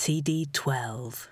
CD12.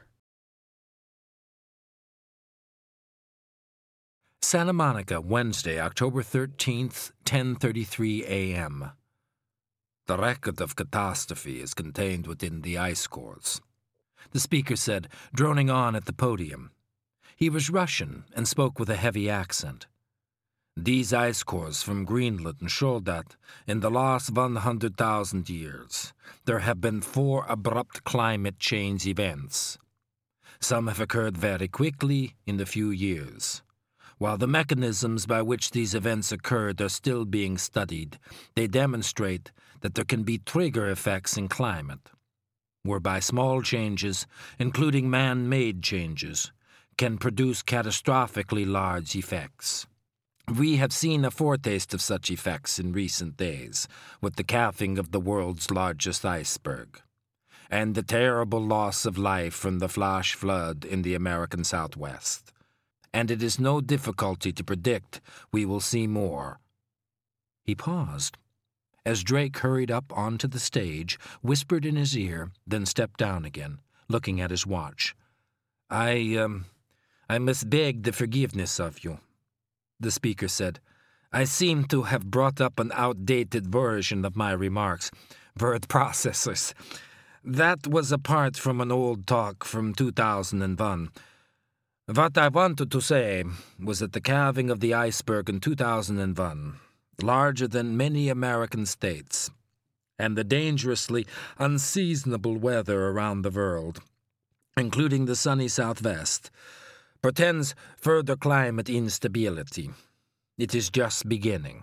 Santa Monica, Wednesday, October 13th, 10:33 a.m. The record of catastrophe is contained within the ice cores, the speaker said, droning on at the podium. He was Russian and spoke with a heavy accent. These ice cores from Greenland show that, in the last 100,000 years, there have been 4 abrupt climate change events. Some have occurred very quickly in a few years. While the mechanisms by which these events occurred are still being studied, they demonstrate that there can be trigger effects in climate, whereby small changes, including man-made changes, can produce catastrophically large effects. We have seen a foretaste of such effects in recent days, with the calving of the world's largest iceberg, and the terrible loss of life from the flash flood in the American Southwest. And it is no difficulty to predict we will see more. He paused, as Drake hurried up onto the stage, whispered in his ear, then stepped down again, looking at his watch. I must beg the forgiveness of you, the speaker said. I seem to have brought up an outdated version of my remarks. Word processors. That was apart from an old talk from 2001. What I wanted to say was that the calving of the iceberg in 2001, larger than many American states, and the dangerously unseasonable weather around the world, including the sunny Southwest, portends further climate instability. It is just beginning.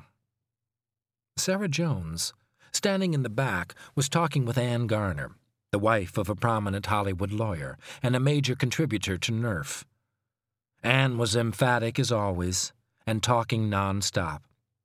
Sarah Jones, standing in the back, was talking with Ann Garner, the wife of a prominent Hollywood lawyer and a major contributor to Nerf. Anne was emphatic as always, and talking non-stop.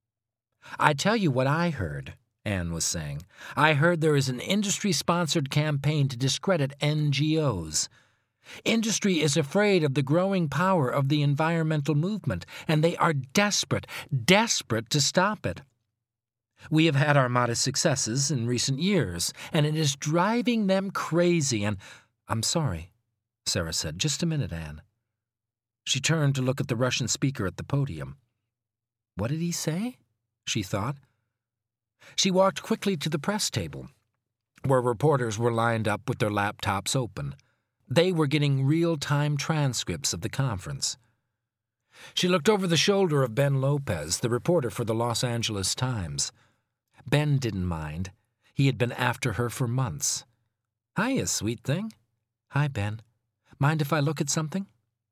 I tell you what I heard, Anne was saying. I heard there is an industry-sponsored campaign to discredit NGOs. Industry is afraid of the growing power of the environmental movement, and they are desperate to stop it. We have had our modest successes in recent years, and it is driving them crazy, and— I'm sorry, Sarah said. Just a minute, Anne. She turned to look at the Russian speaker at the podium. What did he say? She thought. She walked quickly to the press table, where reporters were lined up with their laptops open. They were getting real-time transcripts of the conference. She looked over the shoulder of Ben Lopez, the reporter for the Los Angeles Times. Ben didn't mind. He had been after her for months. Hiya, sweet thing. Hi, Ben. Mind if I look at something?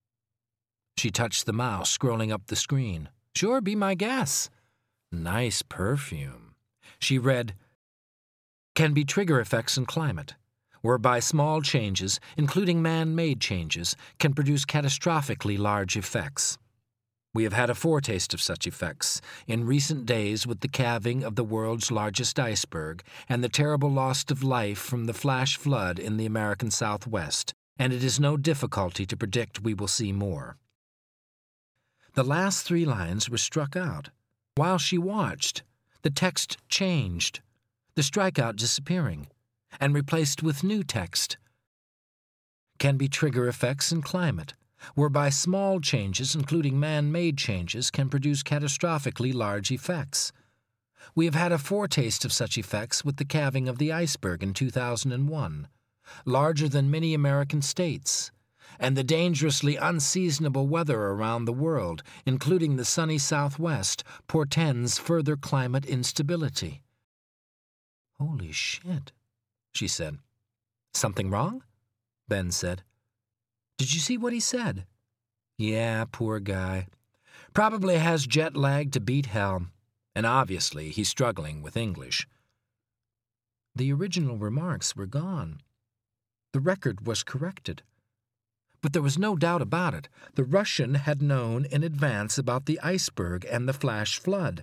She touched the mouse, scrolling up the screen. Sure, be my guest. Nice perfume. She read, can be trigger effects in climate, whereby small changes, including man-made changes, can produce catastrophically large effects. We have had a foretaste of such effects in recent days with the calving of the world's largest iceberg and the terrible loss of life from the flash flood in the American Southwest, and it is no difficulty to predict we will see more. The last 3 lines were struck out. While she watched, the text changed, the strikeout disappearing, and replaced with new text. Can be trigger effects in climate, whereby small changes, including man-made changes, can produce catastrophically large effects. We have had a foretaste of such effects with the calving of the iceberg in 2001, larger than many American states, and the dangerously unseasonable weather around the world, including the sunny Southwest, portends further climate instability. Holy shit, she said. Something wrong? Ben said. Did you see what he said? Yeah, poor guy. Probably has jet lag to beat hell, and obviously he's struggling with English. The original remarks were gone. The record was corrected. But there was no doubt about it. The Russian had known in advance about the iceberg and the flash flood.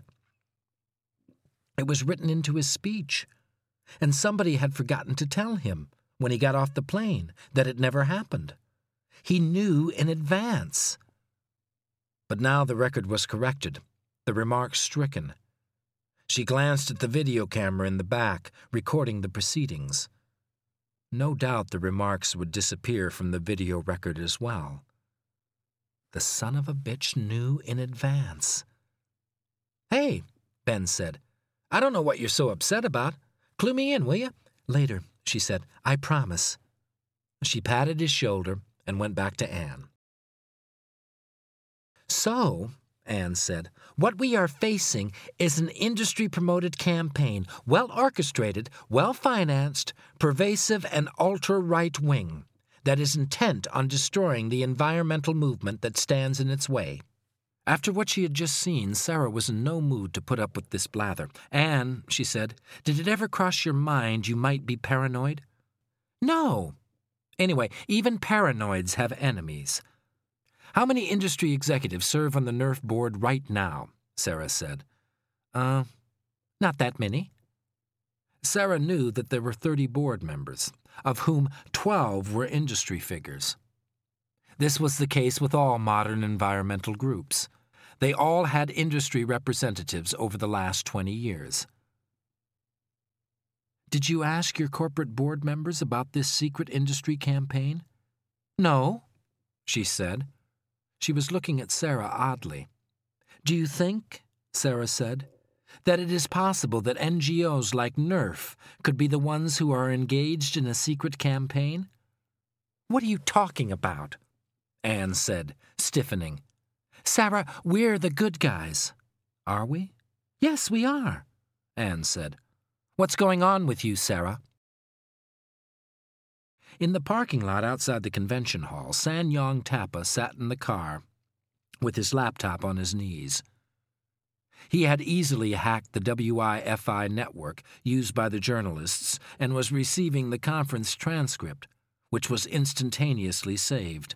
It was written into his speech, and somebody had forgotten to tell him, when he got off the plane, that it never happened. He knew in advance. But now the record was corrected, the remarks stricken. She glanced at the video camera in the back, recording the proceedings. No doubt the remarks would disappear from the video record as well. The son of a bitch knew in advance. "Hey," Ben said. "I don't know what you're so upset about. Clue me in, will you?" "Later," she said. "I promise." She patted his shoulder and went back to Anne. "So," Anne said, "what we are facing is an industry-promoted campaign, well-orchestrated, well-financed, pervasive, and ultra-right-wing, that is intent on destroying the environmental movement that stands in its way." After what she had just seen, Sarah was in no mood to put up with this blather. "Anne," she said, "did it ever cross your mind you might be paranoid?" "No. Anyway, even paranoids have enemies." "How many industry executives serve on the NERF board right now?" Sarah said. Not that many." Sarah knew that there were 30 board members, of whom 12 were industry figures. This was the case with all modern environmental groups. They all had industry representatives over the last 20 years. "Did you ask your corporate board members about this secret industry campaign?" "No," she said. She was looking at Sarah oddly. "Do you think," Sarah said, "that it is possible that NGOs like NERF could be the ones who are engaged in a secret campaign?" "What are you talking about?" Anne said, stiffening. "Sarah, we're the good guys." "Are we?" "Yes, we are," Anne said. "What's going on with you, Sarah?" In the parking lot outside the convention hall, Sanyong Tapa sat in the car with his laptop on his knees. He had easily hacked the WIFI network used by the journalists and was receiving the conference transcript, which was instantaneously saved.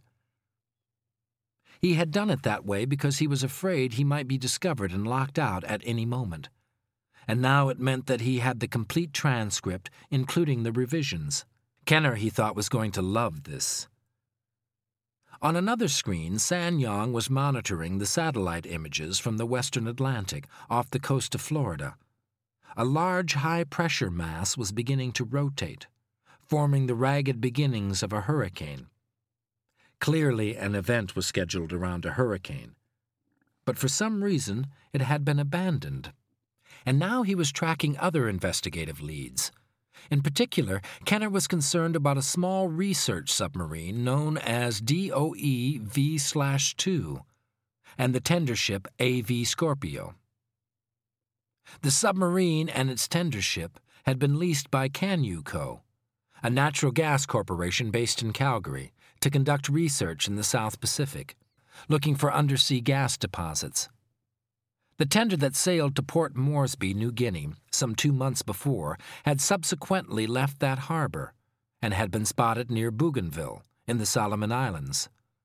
He had done it that way because he was afraid he might be discovered and locked out at any moment. And now it meant that he had the complete transcript, including the revisions. Kenner, he thought, was going to love this. On another screen, Sanyong was monitoring the satellite images from the western Atlantic off the coast of Florida. A large high-pressure mass was beginning to rotate, forming the ragged beginnings of a hurricane. Clearly, an event was scheduled around a hurricane. But for some reason, it had been abandoned. And now he was tracking other investigative leads. In particular, Kenner was concerned about a small research submarine known as DOE V/2 and the tender ship AV Scorpio. The submarine and its tender ship had been leased by Canyu Co., a natural gas corporation based in Calgary, to conduct research in the South Pacific, looking for undersea gas deposits. The tender that sailed to Port Moresby, New Guinea, some 2 months before, had subsequently left that harbor and had been spotted near Bougainville, in the Solomon Islands.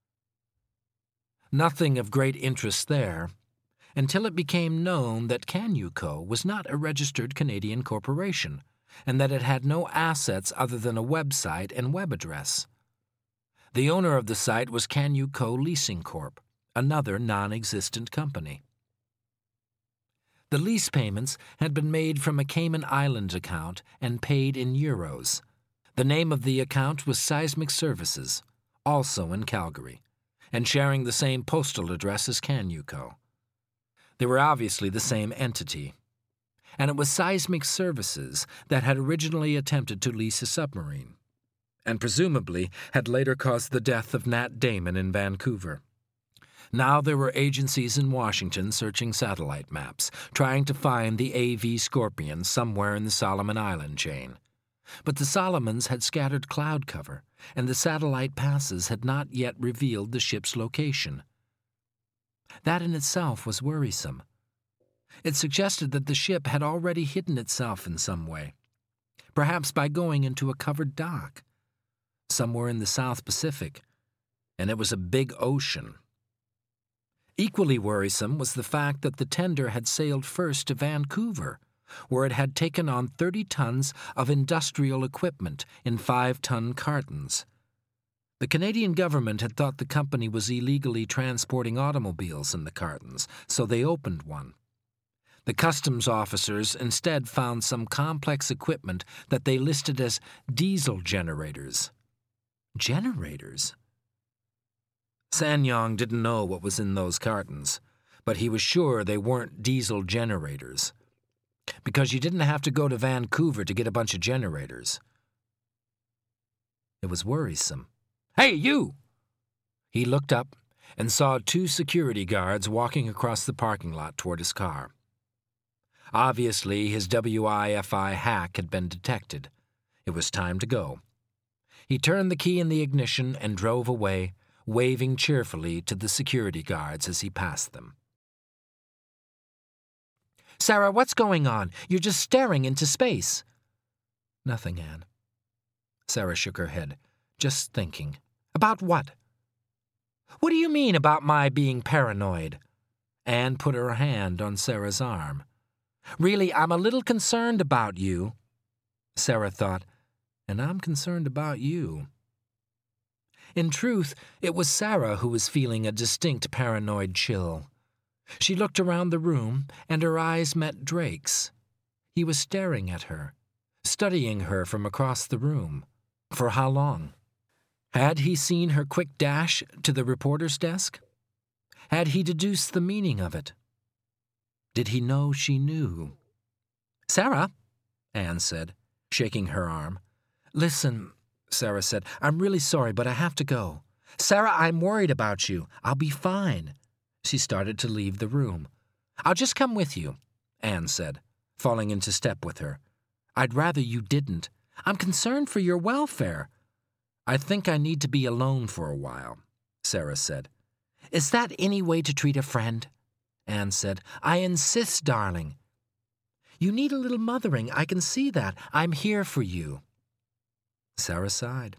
Nothing of great interest there, until it became known that Canyu Co. was not a registered Canadian corporation, and that it had no assets other than a website and web address. The owner of the site was Canyu Co. Leasing Corp., another non-existent company. The lease payments had been made from a Cayman Islands account and paid in euros. The name of the account was Seismic Services, also in Calgary, and sharing the same postal address as Canyu Co. They were obviously the same entity. And it was Seismic Services that had originally attempted to lease a submarine, and presumably had later caused the death of Nat Damon in Vancouver. Now there were agencies in Washington searching satellite maps, trying to find the AV Scorpion somewhere in the Solomon Island chain. But the Solomons had scattered cloud cover, and the satellite passes had not yet revealed the ship's location. That in itself was worrisome. It suggested that the ship had already hidden itself in some way, perhaps by going into a covered dock, somewhere in the South Pacific, and it was a big ocean. Equally worrisome was the fact that the tender had sailed first to Vancouver, where it had taken on 30 tons of industrial equipment in 5-ton cartons. The Canadian government had thought the company was illegally transporting automobiles in the cartons, so they opened one. The customs officers instead found some complex equipment that they listed as diesel generators. Generators? Sanyong didn't know what was in those cartons, but he was sure they weren't diesel generators, because you didn't have to go to Vancouver to get a bunch of generators. It was worrisome. "Hey, you!" He looked up and saw 2 security guards walking across the parking lot toward his car. Obviously, his WIFI hack had been detected. It was time to go. He turned the key in the ignition and drove away, waving cheerfully to the security guards as he passed them. "Sarah, what's going on? You're just staring into space." "Nothing, Anne." Sarah shook her head. "Just thinking." "About what?" "What do you mean about my being paranoid?" Anne put her hand on Sarah's arm. "Really, I'm a little concerned about you." Sarah thought, "And I'm concerned about you." In truth, it was Sarah who was feeling a distinct paranoid chill. She looked around the room, and her eyes met Drake's. He was staring at her, studying her from across the room. For how long? Had he seen her quick dash to the reporter's desk? Had he deduced the meaning of it? Did he know she knew? "Sarah," Anne said, shaking her arm. "Listen," Sarah said, "I'm really sorry, but I have to go. Sarah, I'm worried about you. I'll be fine." She started to leave the room. "I'll just come with you," Anne said, falling into step with her. "I'd rather you didn't. I'm concerned for your welfare." "I think I need to be alone for a while," Sarah said. "Is that any way to treat a friend?" Anne said. "I insist, darling." "You need a little mothering, I can see that. I'm here for you." Sarah sighed.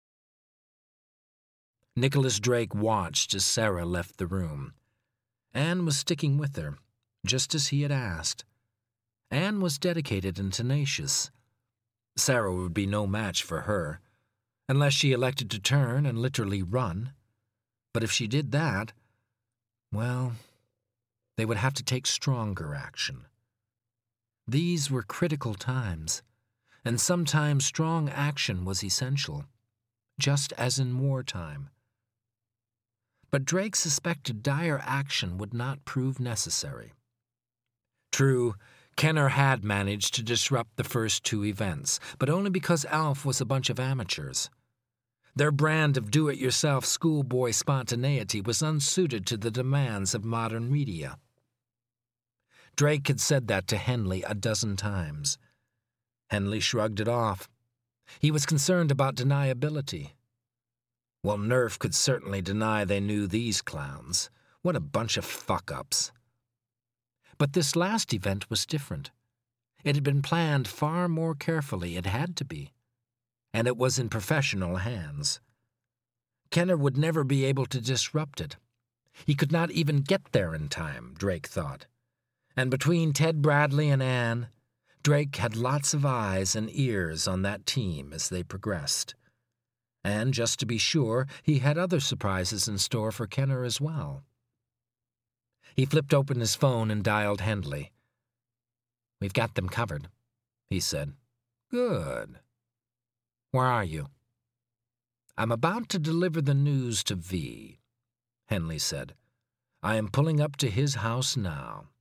Nicholas Drake watched as Sarah left the room. Anne was sticking with her, just as he had asked. Anne was dedicated and tenacious. Sarah would be no match for her, unless she elected to turn and literally run. But if she did that, well, they would have to take stronger action. These were critical times, and sometimes strong action was essential, just as in wartime. But Drake suspected dire action would not prove necessary. True, Kenner had managed to disrupt the first 2 events, but only because ALF was a bunch of amateurs. Their brand of do-it-yourself schoolboy spontaneity was unsuited to the demands of modern media. Drake had said that to Henley a dozen times. Henley shrugged it off. He was concerned about deniability. Well, Nerf could certainly deny they knew these clowns. What a bunch of fuck-ups. But this last event was different. It had been planned far more carefully, it had to be. And it was in professional hands. Kenner would never be able to disrupt it. He could not even get there in time, Drake thought. And between Ted Bradley and Anne, Drake had lots of eyes and ears on that team as they progressed. And just to be sure, he had other surprises in store for Kenner as well. He flipped open his phone and dialed Henley. "We've got them covered," he said. "Good. Where are you?" "I'm about to deliver the news to V," Henley said. "I am pulling up to his house now."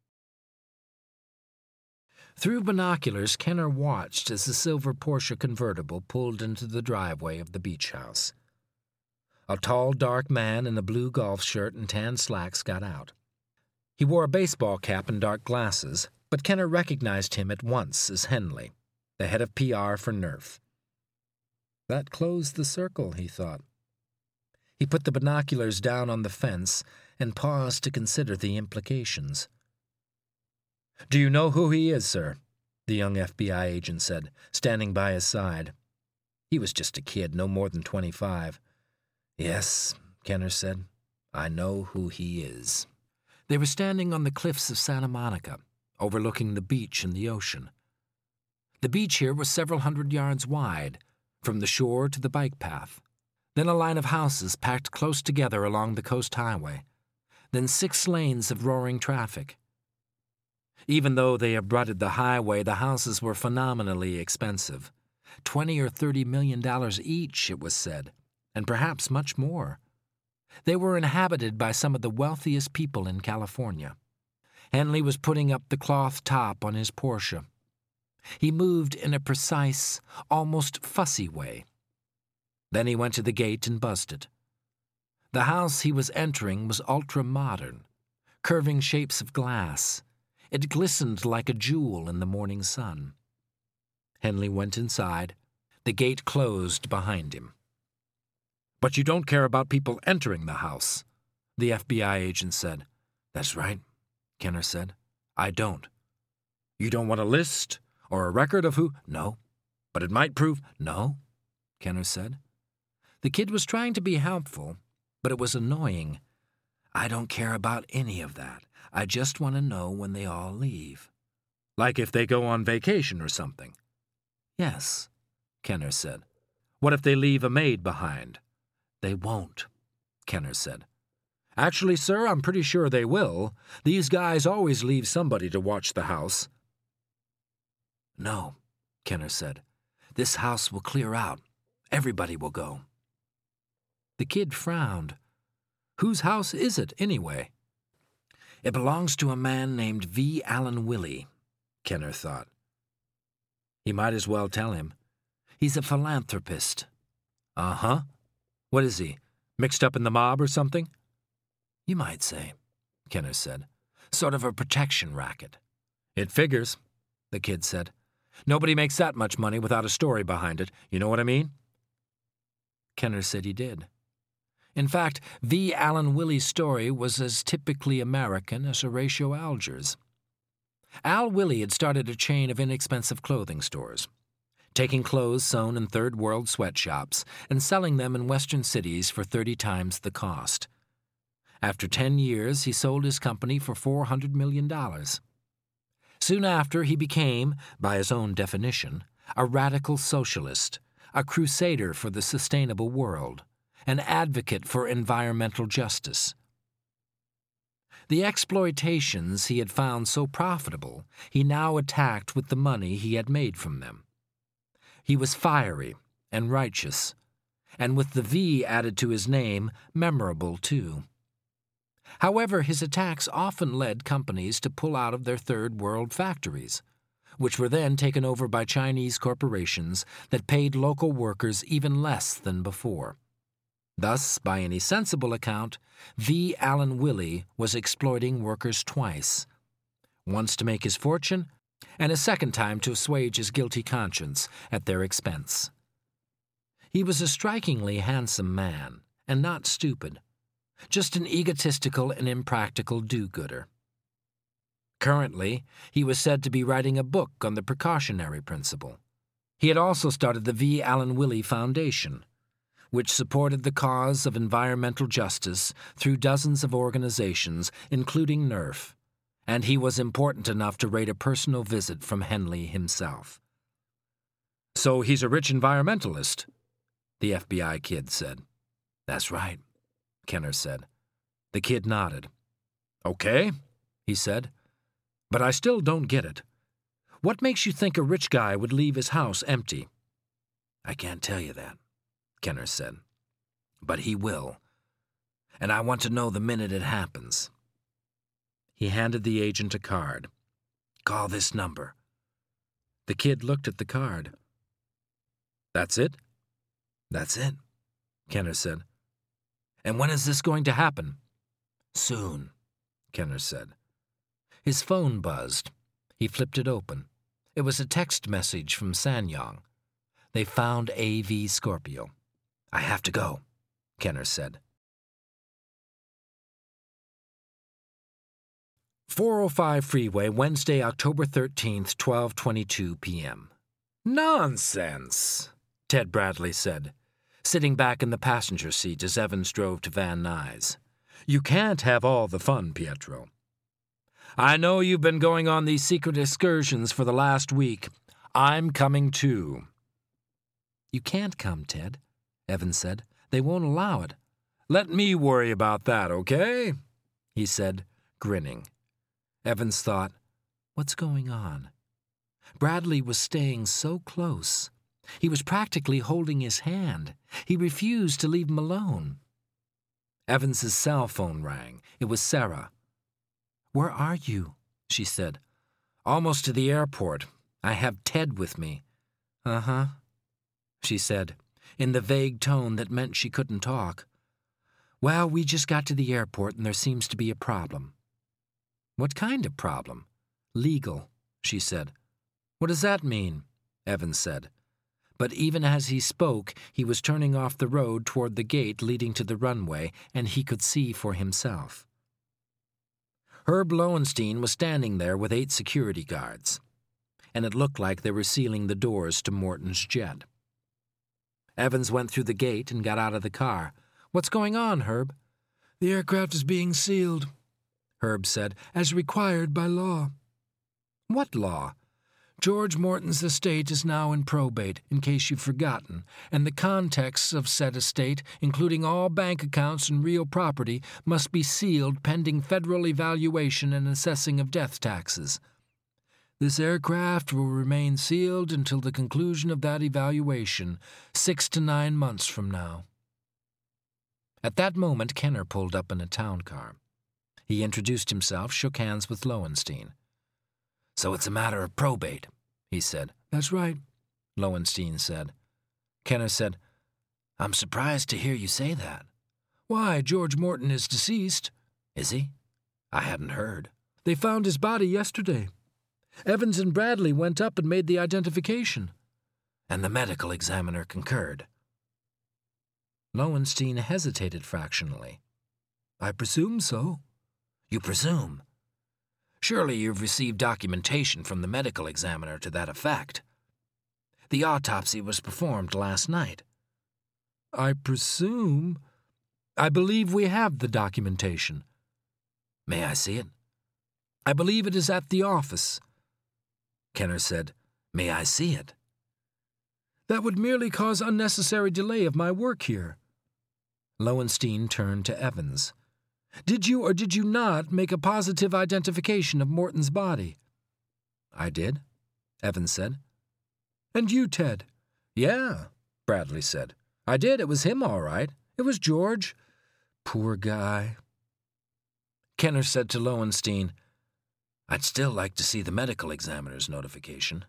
Through binoculars, Kenner watched as the silver Porsche convertible pulled into the driveway of the beach house. A tall, dark man in a blue golf shirt and tan slacks got out. He wore a baseball cap and dark glasses, but Kenner recognized him at once as Henley, the head of PR for Nerf. That closed the circle, he thought. He put the binoculars down on the fence and paused to consider the implications. "Do you know who he is, sir?" the young FBI agent said, standing by his side. He was just a kid, no more than 25. "Yes," Kenner said, "I know who he is." They were standing on the cliffs of Santa Monica, overlooking the beach and the ocean. The beach here was several hundred yards wide, from the shore to the bike path. Then a line of houses packed close together along the coast highway. Then 6 lanes of roaring traffic. Even though they abutted the highway, the houses were phenomenally expensive. $20 or $30 million each, it was said, and perhaps much more. They were inhabited by some of the wealthiest people in California. Henley was putting up the cloth top on his Porsche. He moved in a precise, almost fussy way. Then he went to the gate and buzzed it. The house he was entering was ultra-modern, curving shapes of glass. It glistened like a jewel in the morning sun. Henley went inside. The gate closed behind him. "But you don't care about people entering the house," the FBI agent said. "That's right," Kenner said. "I don't." "You don't want a list or a record of who?" "No." "But it might prove—" "No," Kenner said. The kid was trying to be helpful, but it was annoying. "I don't care about any of that. I just want to know when they all leave." "Like if they go on vacation or something?" "Yes," Kenner said. "What if they leave a maid behind?" "They won't," Kenner said. "Actually, sir, I'm pretty sure they will. These guys always leave somebody to watch the house." "No," Kenner said. "This house will clear out. Everybody will go." The kid frowned. "Whose house is it, anyway?" "It belongs to a man named V. Allen Willey," Kenner thought. He might as well tell him. "He's a philanthropist." "Uh-huh. What is he, mixed up in the mob or something?" "You might say," Kenner said. "Sort of a protection racket." "It figures," the kid said. "Nobody makes that much money without a story behind it. You know what I mean?" Kenner said he did. In fact, V. Allen Willey's story was as typically American as Horatio Alger's. Al Willey had started a chain of inexpensive clothing stores, taking clothes sewn in third-world sweatshops and selling them in western cities for 30 times the cost. After 10 years, he sold his company for $400 million. Soon after, he became, by his own definition, a radical socialist, a crusader for the sustainable world, an advocate for environmental justice. The exploitations he had found so profitable, he now attacked with the money he had made from them. He was fiery and righteous, and with the V added to his name, memorable too. However, his attacks often led companies to pull out of their third-world factories, which were then taken over by Chinese corporations that paid local workers even less than before. Thus, by any sensible account, V. Allen Willey was exploiting workers twice, once to make his fortune, and a second time to assuage his guilty conscience at their expense. He was a strikingly handsome man, and not stupid, just an egotistical and impractical do-gooder. Currently, he was said to be writing a book on the precautionary principle. He had also started the V. Allen Willey Foundation, which supported the cause of environmental justice through dozens of organizations, including NERF, and he was important enough to rate a personal visit from Henley himself. "So he's a rich environmentalist," the FBI kid said. "That's right," Kenner said. The kid nodded. "Okay," he said, "but I still don't get it. What makes you think a rich guy would leave his house empty?" "I can't tell you that," Kenner said, "but he will, and I want to know the minute it happens." He handed the agent a card. "Call this number." The kid looked at the card. "That's it?" "That's it," Kenner said. "And when is this going to happen?" "Soon," Kenner said. His phone buzzed. He flipped it open. It was a text message from Sanyong. They found AV Scorpio. "I have to go," Kenner said. 405 Freeway, Wednesday, October 13th, 12:22 p.m. "Nonsense," Ted Bradley said, sitting back in the passenger seat as Evans drove to Van Nuys. "You can't have all the fun, Pietro. I know you've been going on these secret excursions for the last week. I'm coming too." "You can't come, Ted," Evans said. "They won't allow it." "Let me worry about that, okay?" he said, grinning. Evans thought, What's going on? Bradley was staying so close. He was practically holding his hand. He refused to leave him alone. Evans's cell phone rang. It was Sarah. "Where are you?" she said. "Almost to the airport. I have Ted with me." "Uh-huh," she said, in the vague tone that meant she couldn't talk. "Well, we just got to the airport and there seems to be a problem." "What kind of problem?" "Legal," she said. "What does that mean?" Evans said. But even as he spoke, he was turning off the road toward the gate leading to the runway, and he could see for himself. Herb Lowenstein was standing there with 8 security guards, and it looked like they were sealing the doors to Morton's jet. Evans went through the gate and got out of the car. "What's going on, Herb?" "The aircraft is being sealed," Herb said, "as required by law." "What law?" "George Morton's estate is now in probate, in case you've forgotten, and the contents of said estate, including all bank accounts and real property, must be sealed pending federal evaluation and assessing of death taxes. This aircraft will remain sealed until the conclusion of that evaluation, 6 to 9 months from now." At that moment, Kenner pulled up in a town car. He introduced himself, shook hands with Lowenstein. "So it's a matter of probate," he said. "That's right," Lowenstein said. Kenner said, "I'm surprised to hear you say that." "Why, George Morton is deceased." "Is he? I hadn't heard." "They found his body yesterday. Evans and Bradley went up and made the identification." "And the medical examiner concurred." Lowenstein hesitated fractionally. "I presume so." "You presume? Surely you've received documentation from the medical examiner to that effect. The autopsy was performed last night." "I presume. I believe we have the documentation." "May I see it?" "I believe it is at the office." Kenner said, "May I see it?" "That would merely cause unnecessary delay of my work here." Lowenstein turned to Evans. "Did you or did you not make a positive identification of Morton's body?" "I did," Evans said. "And you, Ted?" "Yeah," Bradley said. "I did. It was him, all right. It was George. Poor guy." Kenner said to Lowenstein, "I'd still like to see the medical examiner's notification."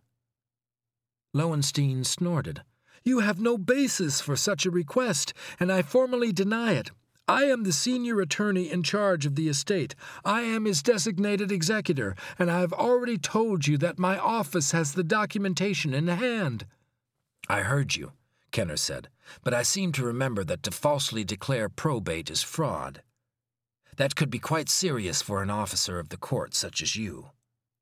Lowenstein snorted. "You have no basis for such a request, and I formally deny it. I am the senior attorney in charge of the estate. I am his designated executor, and I have already told you that my office has the documentation in hand." "I heard you," Kenner said, "but I seem to remember that to falsely declare probate is fraud. That could be quite serious for an officer of the court such as you."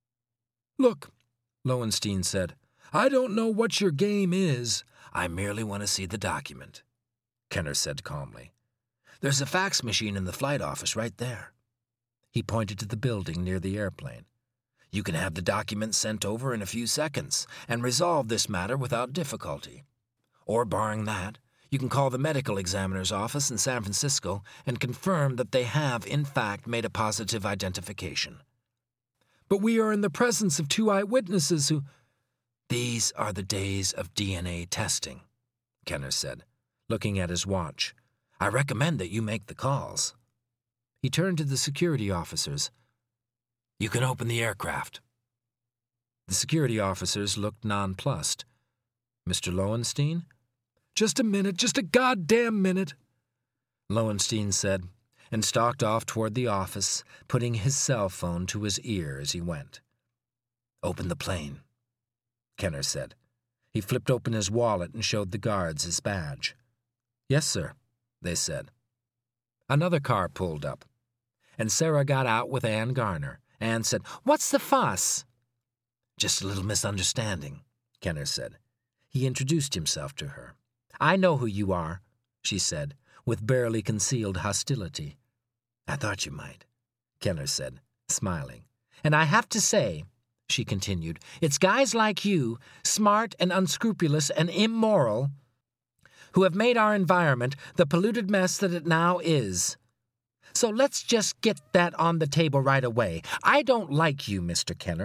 "Look," Lowenstein said, "I don't know what your game is." "I merely want to see the document," Kenner said calmly. "There's a fax machine in the flight office right there." He pointed to the building near the airplane. "You can have the document sent over in a few seconds and resolve this matter without difficulty. Or, barring that, you can call the medical examiner's office in San Francisco and confirm that they have, in fact, made a positive identification." "But we are in the presence of 2 eyewitnesses who—" "These are the days of DNA testing," Kenner said, looking at his watch. "I recommend that you make the calls." He turned to the security officers. "You can open the aircraft." The security officers looked nonplussed. "Mr. Lowenstein?" "Just a minute, just a goddamn minute," Lowenstein said, and stalked off toward the office, putting his cell phone to his ear as he went. "Open the plane," Kenner said. He flipped open his wallet and showed the guards his badge. "Yes, sir," they said. Another car pulled up, and Sarah got out with Ann Garner. Ann said, "What's the fuss?" "Just a little misunderstanding," Kenner said. He introduced himself to her. "I know who you are," she said, with barely concealed hostility. "I thought you might," Kenner said, smiling. "And I have to say," she continued, "it's guys like you, smart and unscrupulous and immoral, who have made our environment the polluted mess that it now is. So let's just get that on the table right away. I don't like you, Mr. Kenner.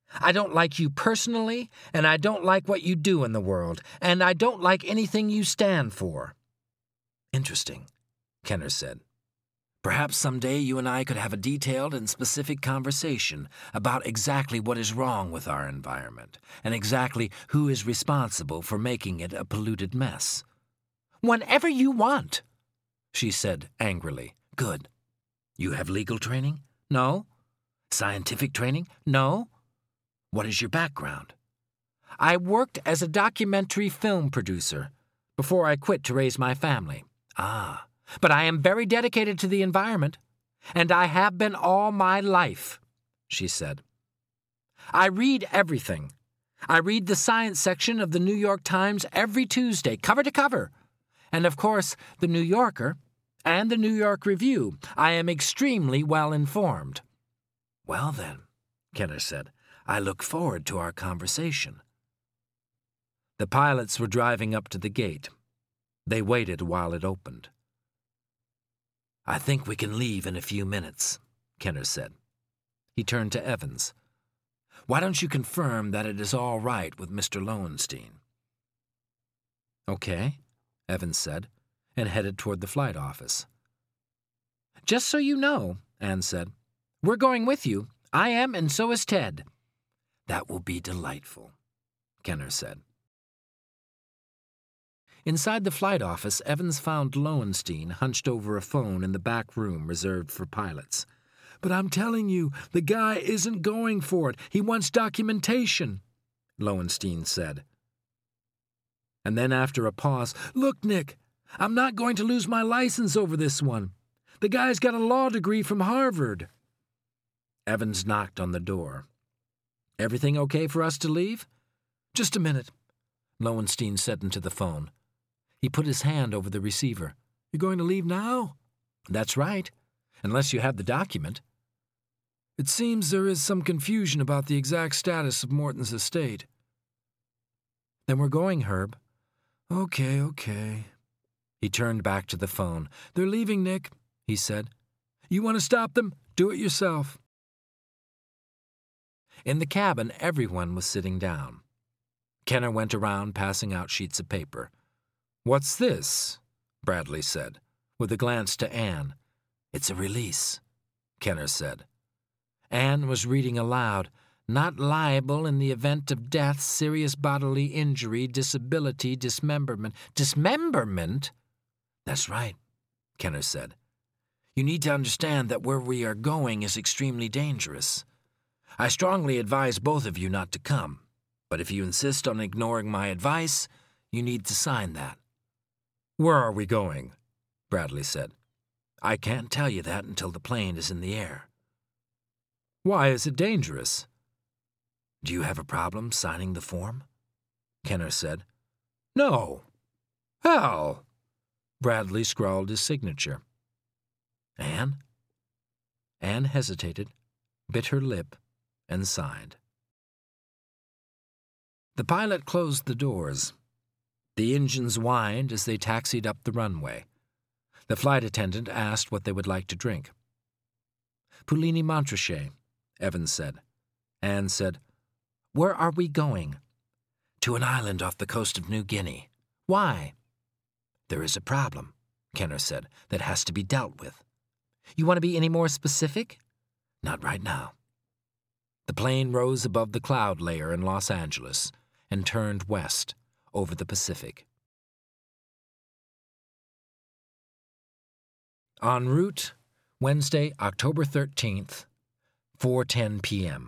I don't like you personally, and I don't like what you do in the world, and I don't like anything you stand for." "Interesting," Kenner said. "Perhaps someday you and I could have a detailed and specific conversation about exactly what is wrong with our environment, and exactly who is responsible for making it a polluted mess." "Whenever you want," she said angrily. "Good. You have legal training?" "No." "Scientific training?" "No." "What is your background?" "I worked as a documentary film producer before I quit to raise my family." "Ah. But I am very dedicated to the environment, and I have been all my life," she said. "I read everything. I read the science section of the New York Times every Tuesday, cover to cover. And of course, the New Yorker and the New York Review. I am extremely well informed." "Well then," Kenner said, "I look forward to our conversation." The pilots were driving up to the gate. They waited while it opened. "I think we can leave in a few minutes," Kenner said. He turned to Evans. "Why don't you confirm that it is all right with Mr. Lowenstein?" "Okay," Evans said, and headed toward the flight office. "Just so you know," Anne said, "we're going with you. I am, and so is Ted." "That will be delightful," Kenner said. Inside the flight office, Evans found Lowenstein hunched over a phone in the back room reserved for pilots. "But I'm telling you, the guy isn't going for it. He wants documentation," Lowenstein said. And then after a pause, "Look, Nick, I'm not going to lose my license over this one. The guy's got a law degree from Harvard." Evans knocked on the door. "Everything okay for us to leave?" "Just a minute," Lowenstein said into the phone. He put his hand over the receiver. "You're going to leave now?" "That's right, unless you have the document." "It seems there is some confusion about the exact status of Morton's estate." "Then we're going, Herb." Okay. He turned back to the phone. "They're leaving, Nick," he said. "You want to stop them? Do it yourself." In the cabin, everyone was sitting down. Kenner went around passing out sheets of paper. "What's this?" Bradley said, with a glance to Anne. "It's a release," Kenner said. Anne was reading aloud, "Not liable in the event of death, serious bodily injury, disability, dismemberment." "Dismemberment?" "That's right," Kenner said. "You need to understand that where we are going is extremely dangerous. I strongly advise both of you not to come, but if you insist on ignoring my advice, you need to sign that." "Where are we going?" Bradley said. "I can't tell you that until the plane is in the air." "Why is it dangerous?" "Do you have a problem signing the form?" Kenner said. "No." "Hal!" Bradley scrawled his signature. "Anne?" Anne hesitated, bit her lip, and signed. The pilot closed the doors. The engines whined as they taxied up the runway. The flight attendant asked what they would like to drink. "Pullini Montrachet," Evans said. Anne said, "Where are we going?" "To an island off the coast of New Guinea." "Why?" "There is a problem," Kenner said, "that has to be dealt with." "You want to be any more specific?" "Not right now." The plane rose above the cloud layer in Los Angeles and turned west over the Pacific. En route, Wednesday, October 13th, 4:10 p.m.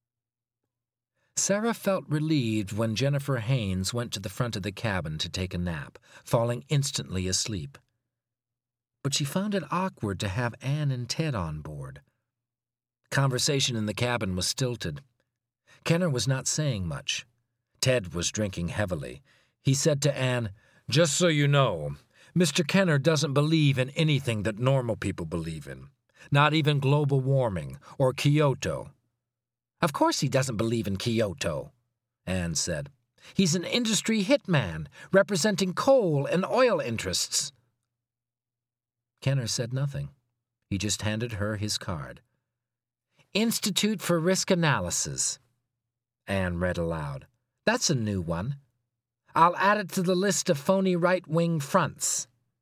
Sarah felt relieved when Jennifer Haynes went to the front of the cabin to take a nap, falling instantly asleep. But she found it awkward to have Anne and Ted on board. Conversation in the cabin was stilted. Kenner was not saying much. Ted was drinking heavily. He said to Anne, "Just so you know, Mr. Kenner doesn't believe in anything that normal people believe in, not even global warming or Kyoto." "Of course he doesn't believe in Kyoto," Anne said. "He's an industry hitman, representing coal and oil interests." Kenner said nothing. He just handed her his card. "Institute for Risk Analysis." Anne read aloud. "That's a new one. I'll add it to the list of phony right-wing fronts."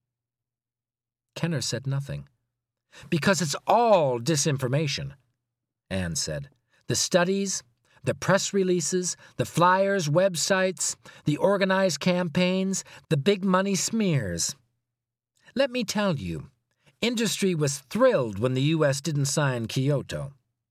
Kenner said nothing. "Because it's all disinformation," Anne said. "The studies, the press releases, the flyers, websites, the organized campaigns, the big money smears. Let me tell you, industry was thrilled when the U.S. didn't sign Kyoto."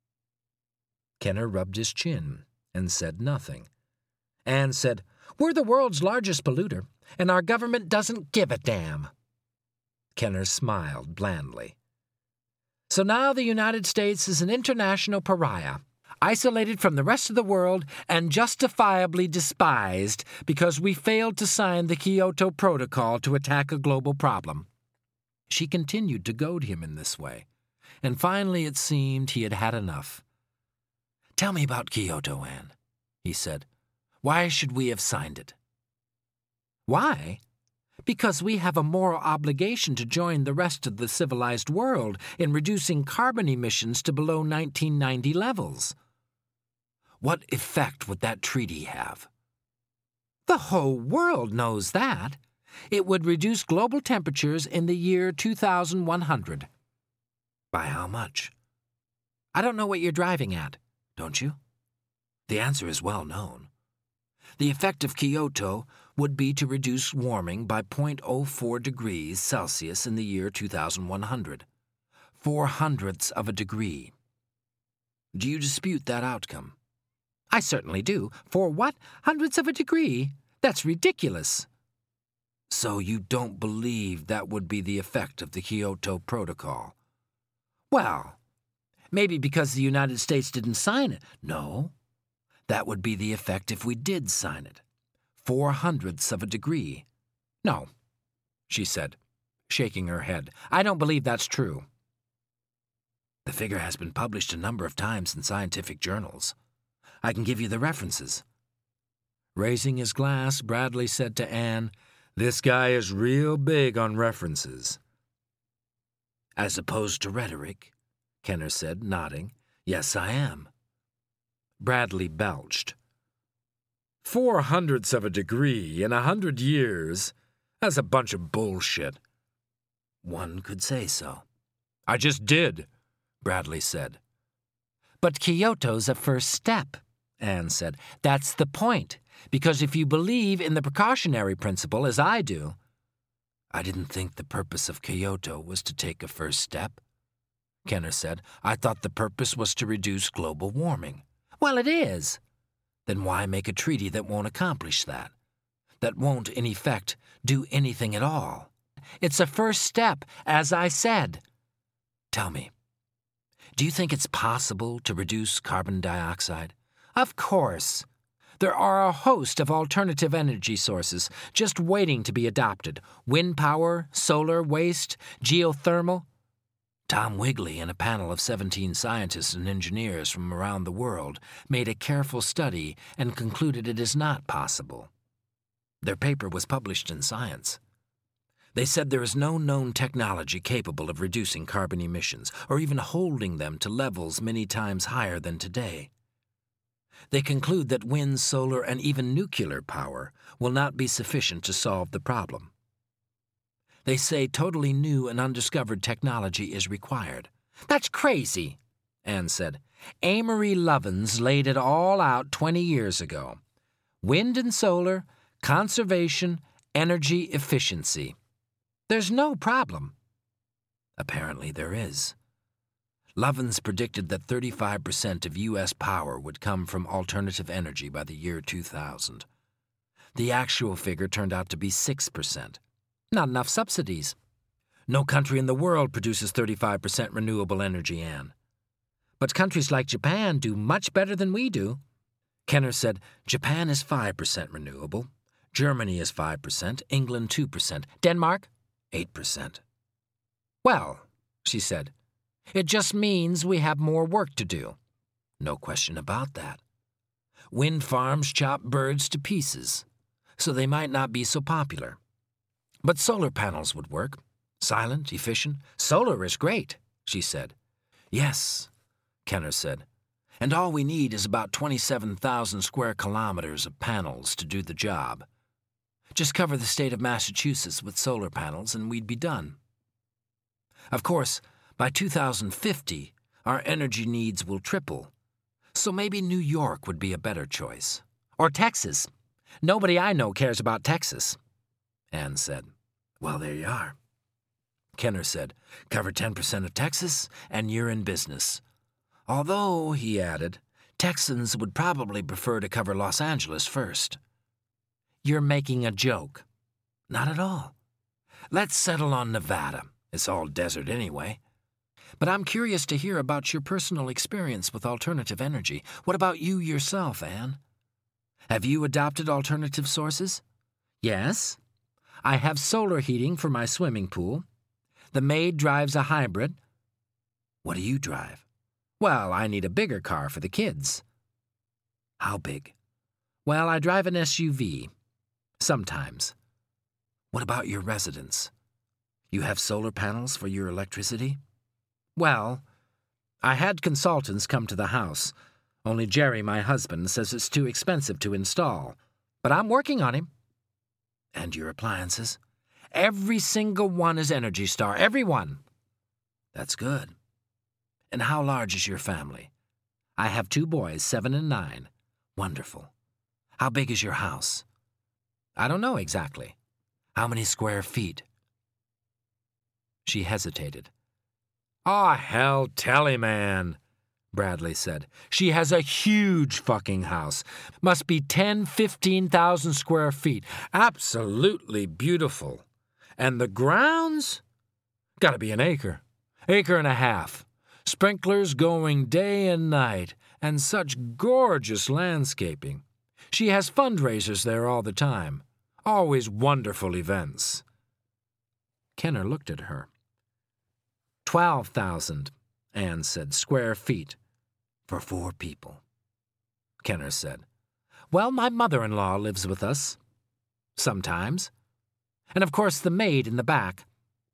Kenner rubbed his chin and said nothing. Anne said, "We're the world's largest polluter, and our government doesn't give a damn." Kenner smiled blandly. "So now the United States is an international pariah, isolated from the rest of the world and justifiably despised because we failed to sign the Kyoto Protocol to attack a global problem." She continued to goad him in this way, and finally it seemed he had had enough. "Tell me about Kyoto, Anne," he said. "Why should we have signed it?" "Why? Because we have a moral obligation to join the rest of the civilized world in reducing carbon emissions to below 1990 levels." "What effect would that treaty have?" "The whole world knows that. It would reduce global temperatures in the year 2100. "By how much?" "I don't know what you're driving at, don't you?" "The answer is well known. The effect of Kyoto would be to reduce warming by 0.04 degrees Celsius in the year 2100. 0.04 of a degree. Do you dispute that outcome?" "I certainly do. For what? Hundredths of a degree? That's ridiculous." "So you don't believe that would be the effect of the Kyoto Protocol?" "Well, maybe because the United States didn't sign it." "No. That would be the effect if we did sign it. 0.04 of a degree." "No," she said, shaking her head. "I don't believe that's true." "The figure has been published a number of times in scientific journals. I can give you the references." Raising his glass, Bradley said to Anne, "This guy is real big on references." "As opposed to rhetoric," Kenner said, nodding. "Yes, I am." Bradley belched. 0.04 of a degree in 100 years? That's a bunch of bullshit." "One could say so." "I just did," Bradley said. "But Kyoto's a first step," Anne said. "That's the point, because if you believe in the precautionary principle, as I do—" "I didn't think the purpose of Kyoto was to take a first step," Kenner said. "I thought the purpose was to reduce global warming." "Well, it is." "Then why make a treaty that won't accomplish that? That won't, in effect, do anything at all?" "It's a first step, as I said." "Tell me, do you think it's possible to reduce carbon dioxide?" "Of course. There are a host of alternative energy sources just waiting to be adopted. Wind power, solar, waste, geothermal. Tom Wigley and a panel of 17 scientists and engineers from around the world made a careful study and concluded it is not possible. Their paper was published in Science. They said there is no known technology capable of reducing carbon emissions or even holding them to levels many times higher than today. They conclude that wind, solar, and even nuclear power will not be sufficient to solve the problem. They say totally new and undiscovered technology is required." "That's crazy," Anne said. "Amory Lovins laid it all out 20 years ago. Wind and solar, conservation, energy efficiency. There's no problem." "Apparently there is. Lovins predicted that 35% of U.S. power would come from alternative energy by the year 2000. The actual figure turned out to be 6%. Not enough subsidies. No country in the world produces 35% renewable energy, Anne. But countries like Japan do much better than we do." Kenner said, "Japan is 5% renewable. Germany is 5%, England 2%, Denmark 8%. "Well," she said, "it just means we have more work to do." "No question about that. Wind farms chop birds to pieces, so they might not be so popular. But solar panels would work. Silent, efficient. Solar is great," she said. "Yes," Kenner said. And all we need is about 27,000 square kilometers of panels to do the job. Just cover the state of Massachusetts with solar panels and we'd be done. Of course, by 2050, our energy needs will triple. So maybe New York would be a better choice. Or Texas. Nobody I know cares about Texas. Anne said. Well, there you are. Kenner said, cover 10% of Texas and you're in business. Although, he added, Texans would probably prefer to cover Los Angeles first. You're making a joke. Not at all. Let's settle on Nevada. It's all desert anyway. But I'm curious to hear about your personal experience with alternative energy. What about you yourself, Anne? Have you adopted alternative sources? Yes. I have solar heating for my swimming pool. The maid drives a hybrid. What do you drive? Well, I need a bigger car for the kids. How big? Well, I drive an SUV. Sometimes. What about your residence? You have solar panels for your electricity? Well, I had consultants come to the house. Only Jerry, my husband, says it's too expensive to install. But I'm working on him. And your appliances? Every single one is Energy Star. Every one. That's good. And how large is your family? I have 2 boys, 7 and 9. Wonderful. How big is your house? I don't know exactly. How many square feet? She hesitated. "Aw, hell, Telly, man," Bradley said. "She has a huge fucking house. Must be 15,000 square feet. Absolutely beautiful. And the grounds? Gotta be an acre. Acre and a half. Sprinklers going day and night, and such gorgeous landscaping. She has fundraisers there all the time. Always wonderful events." Kenner looked at her. 12,000, Anne said, square feet. For 4 people. Kenner said, "Well, my mother-in-law lives with us. Sometimes. And of course the maid in the back."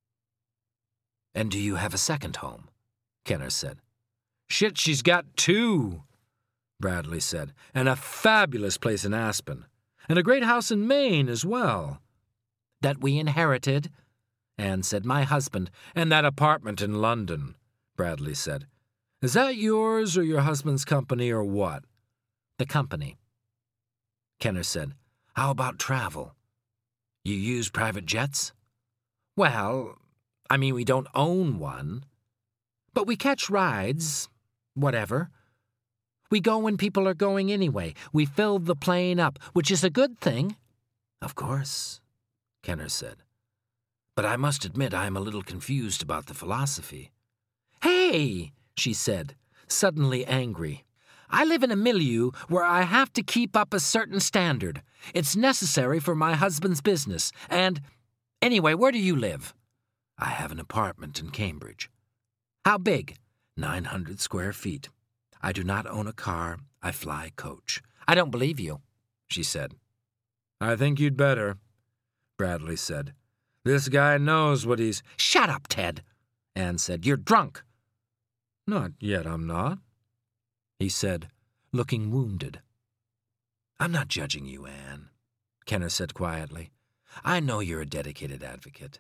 "And do you have a second home?" Kenner said. "Shit, she's got 2, Bradley said. "And a fabulous place in Aspen. And a great house in Maine as well." "That we inherited," Anne said. "My husband." "And that apartment in London," Bradley said. "Is that yours or your husband's company or what?" "The company." Kenner said, "How about travel? You use private jets?" "Well, I mean, we don't own one. But we catch rides, whatever. We go when people are going anyway. We fill the plane up, which is a good thing." "Of course," Kenner said. "But I must admit I am a little confused about the philosophy." "Hey!" she said, suddenly angry. "I live in a milieu where I have to keep up a certain standard. It's necessary for my husband's business, and... Anyway, where do you live?" "I have an apartment in Cambridge." "How big?" 900 square feet. I do not own a car. I fly coach." "I don't believe you," she said. "I think you'd better," Bradley said. "This guy knows what he's—" "Shut up, Ted," Anne said. "You're drunk." "Not yet, I'm not," he said, looking wounded. "I'm not judging you, Anne," Kenner said quietly. "I know you're a dedicated advocate.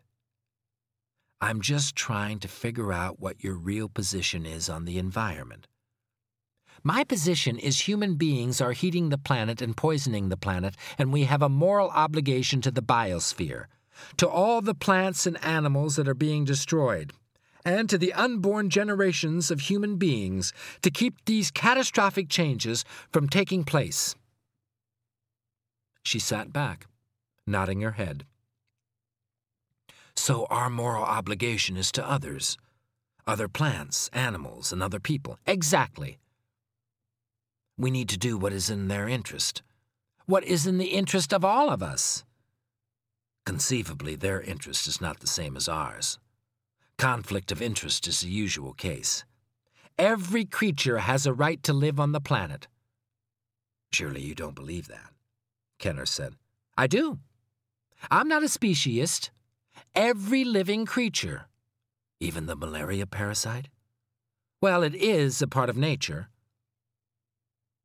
I'm just trying to figure out what your real position is on the environment." "My position is human beings are heating the planet and poisoning the planet, and we have a moral obligation to the biosphere, to all the plants and animals that are being destroyed, and to the unborn generations of human beings to keep these catastrophic changes from taking place." She sat back, nodding her head. "So our moral obligation is to others, other plants, animals, and other people." "Exactly. We need to do what is in their interest. What is in the interest of all of us?" "Conceivably, their interest is not the same as ours. Conflict of interest is the usual case." "Every creature has a right to live on the planet." "Surely you don't believe that," Kenner said. "I do. I'm not a speciesist. Every living creature." "Even the malaria parasite?" "Well, it is a part of nature."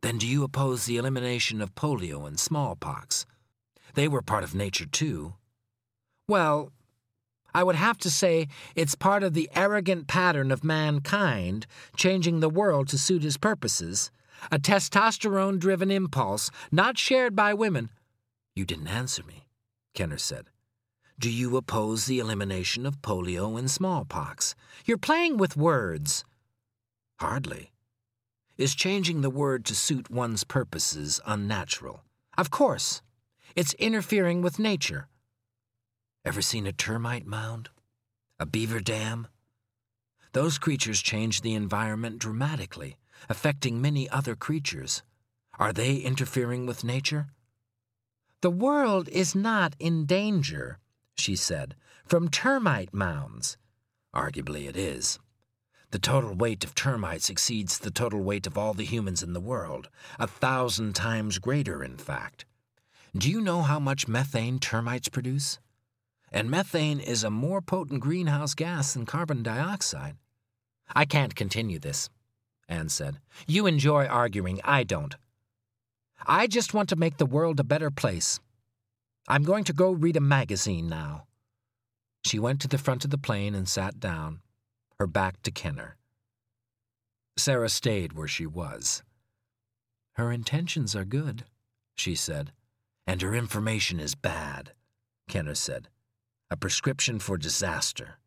Then do you oppose the elimination of polio and smallpox? They were part of nature, too. Well, I would have to say it's part of the arrogant pattern of mankind changing the world to suit his purposes, a testosterone-driven impulse not shared by women. You didn't answer me, Kenner said. Do you oppose the elimination of polio and smallpox? You're playing with words. Hardly. Is changing the word to suit one's purposes unnatural? Of course. It's interfering with nature. Ever seen a termite mound? A beaver dam? Those creatures change the environment dramatically, affecting many other creatures. Are they interfering with nature? The world is not in danger, she said, from termite mounds. Arguably it is. The total weight of termites exceeds the total weight of all the humans in the world, 1,000 times greater, in fact. Do you know how much methane termites produce? And methane is a more potent greenhouse gas than carbon dioxide. I can't continue this, Anne said. You enjoy arguing, I don't. I just want to make the world a better place. I'm going to go read a magazine now. She went to the front of the plane and sat down, her back to Kenner. Sarah stayed where she was. Her intentions are good, she said. And her information is bad, Kenner said. A prescription for disaster.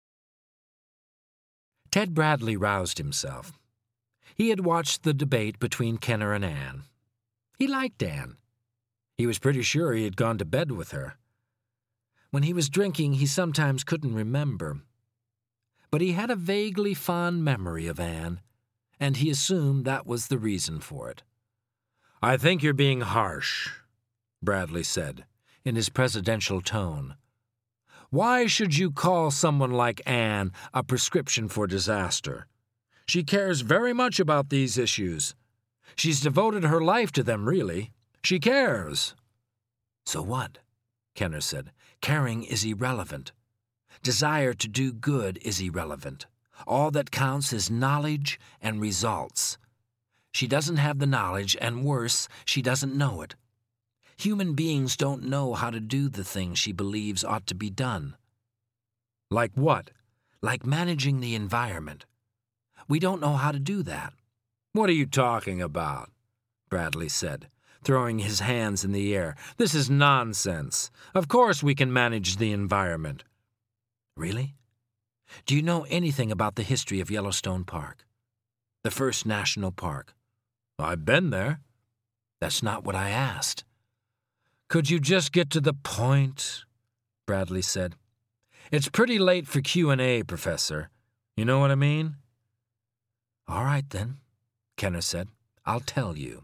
Ted Bradley roused himself. He had watched the debate between Kenner and Anne. He liked Anne. He was pretty sure he had gone to bed with her. When he was drinking, he sometimes couldn't remember. But he had a vaguely fond memory of Anne, and he assumed that was the reason for it. I think you're being harsh, Bradley said, in his presidential tone. Why should you call someone like Anne a prescription for disaster? She cares very much about these issues. She's devoted her life to them, really. She cares. So what? Kenner said. Caring is irrelevant. Desire to do good is irrelevant. All that counts is knowledge and results. She doesn't have the knowledge, and worse, she doesn't know it. Human beings don't know how to do the things she believes ought to be done. Like what? Like managing the environment. We don't know how to do that. What are you talking about? Bradley said, throwing his hands in the air. This is nonsense. Of course we can manage the environment. Really? Do you know anything about the history of Yellowstone Park? The first national park? I've been there. That's not what I asked. Could you just get to the point? Bradley said. It's pretty late for Q&A, Professor. You know what I mean? All right, then, Kenner said. I'll tell you.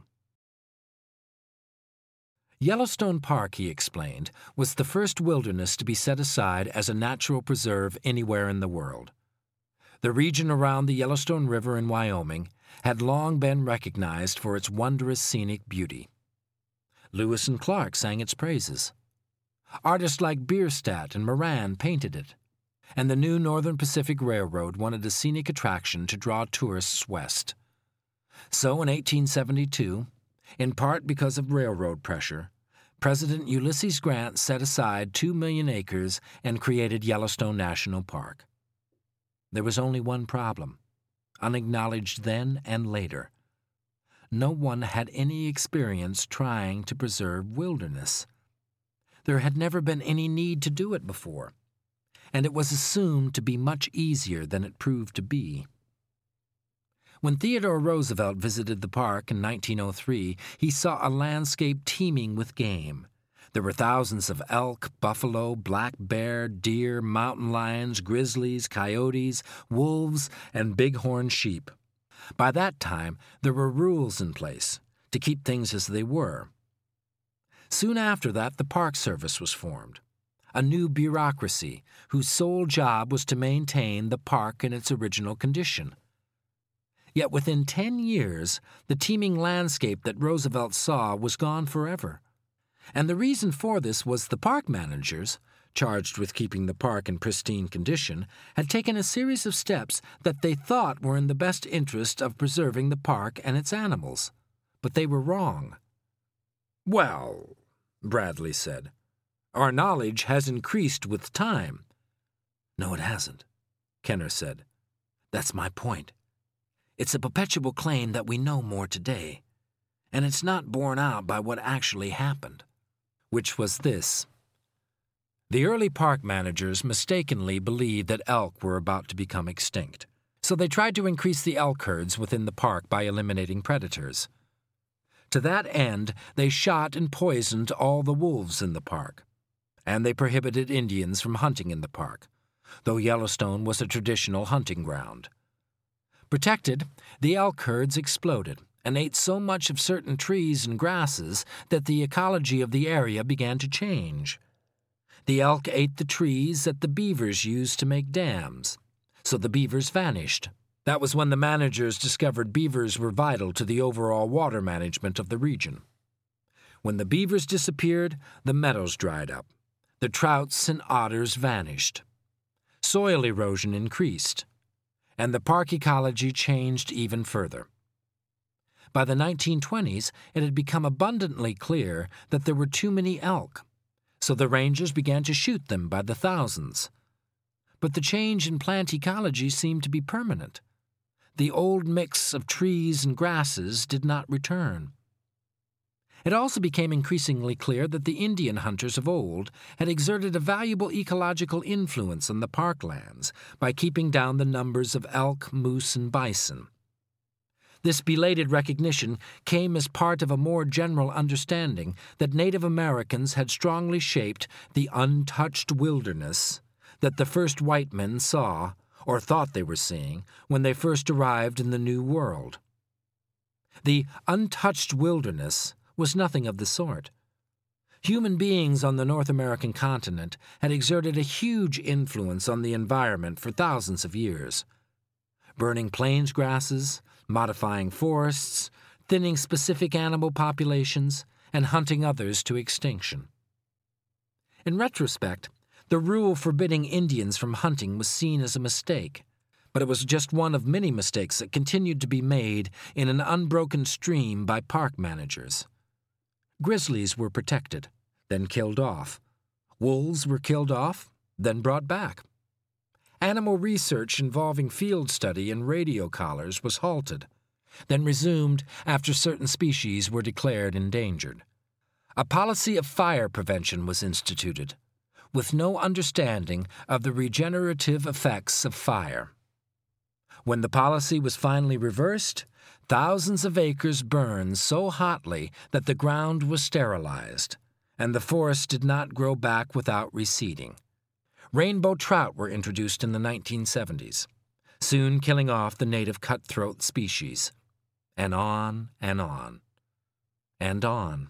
Yellowstone Park, he explained, was the first wilderness to be set aside as a natural preserve anywhere in the world. The region around the Yellowstone River in Wyoming had long been recognized for its wondrous scenic beauty. Lewis and Clark sang its praises. Artists like Bierstadt and Moran painted it, and the new Northern Pacific Railroad wanted a scenic attraction to draw tourists west. So in 1872, in part because of railroad pressure, President Ulysses Grant set aside 2 million acres and created Yellowstone National Park. There was only one problem, unacknowledged then and later. No one had any experience trying to preserve wilderness. There had never been any need to do it before, and it was assumed to be much easier than it proved to be. When Theodore Roosevelt visited the park in 1903, he saw a landscape teeming with game. There were thousands of elk, buffalo, black bear, deer, mountain lions, grizzlies, coyotes, wolves, and bighorn sheep. By that time, there were rules in place to keep things as they were. Soon after that, the Park Service was formed, a new bureaucracy whose sole job was to maintain the park in its original condition. Yet within 10 years, the teeming landscape that Roosevelt saw was gone forever. And the reason for this was the park managers, charged with keeping the park in pristine condition, had taken a series of steps that they thought were in the best interest of preserving the park and its animals. but they were wrong. "Well," Bradley said, "our knowledge has increased with time." "No, it hasn't," Kenner said. "That's my point. It's a perpetual claim that we know more today, and it's not borne out by what actually happened." Which was this. The early park managers mistakenly believed that elk were about to become extinct, so they tried to increase the elk herds within the park by eliminating predators. To that end, they shot and poisoned all the wolves in the park, and they prohibited Indians from hunting in the park, though Yellowstone was a traditional hunting ground. Protected, the elk herds exploded and ate so much of certain trees and grasses that the ecology of the area began to change. The elk ate the trees that the beavers used to make dams, so the beavers vanished. That was when the managers discovered beavers were vital to the overall water management of the region. When the beavers disappeared, the meadows dried up. The trouts and otters vanished. Soil erosion increased, and the park ecology changed even further. By the 1920s, it had become abundantly clear that there were too many elk, so the rangers began to shoot them by the thousands. But the change in plant ecology seemed to be permanent. The old mix of trees and grasses did not return. It also became increasingly clear that the Indian hunters of old had exerted a valuable ecological influence on the parklands by keeping down the numbers of elk, moose, and bison. This belated recognition came as part of a more general understanding that Native Americans had strongly shaped the untouched wilderness that the first white men saw, or thought they were seeing, when they first arrived in the New World. The untouched wilderness was nothing of the sort. Human beings on the North American continent had exerted a huge influence on the environment for thousands of years, burning plains grasses, modifying forests, thinning specific animal populations, and hunting others to extinction. In retrospect, the rule forbidding Indians from hunting was seen as a mistake, but it was just one of many mistakes that continued to be made in an unbroken stream by park managers. Grizzlies were protected, then killed off. Wolves were killed off, then brought back. Animal research involving field study and radio collars was halted, then resumed after certain species were declared endangered. A policy of fire prevention was instituted, with no understanding of the regenerative effects of fire. When the policy was finally reversed, thousands of acres burned so hotly that the ground was sterilized, and the forest did not grow back without receding. Rainbow trout were introduced in the 1970s, soon killing off the native cutthroat species. And on and on. And on.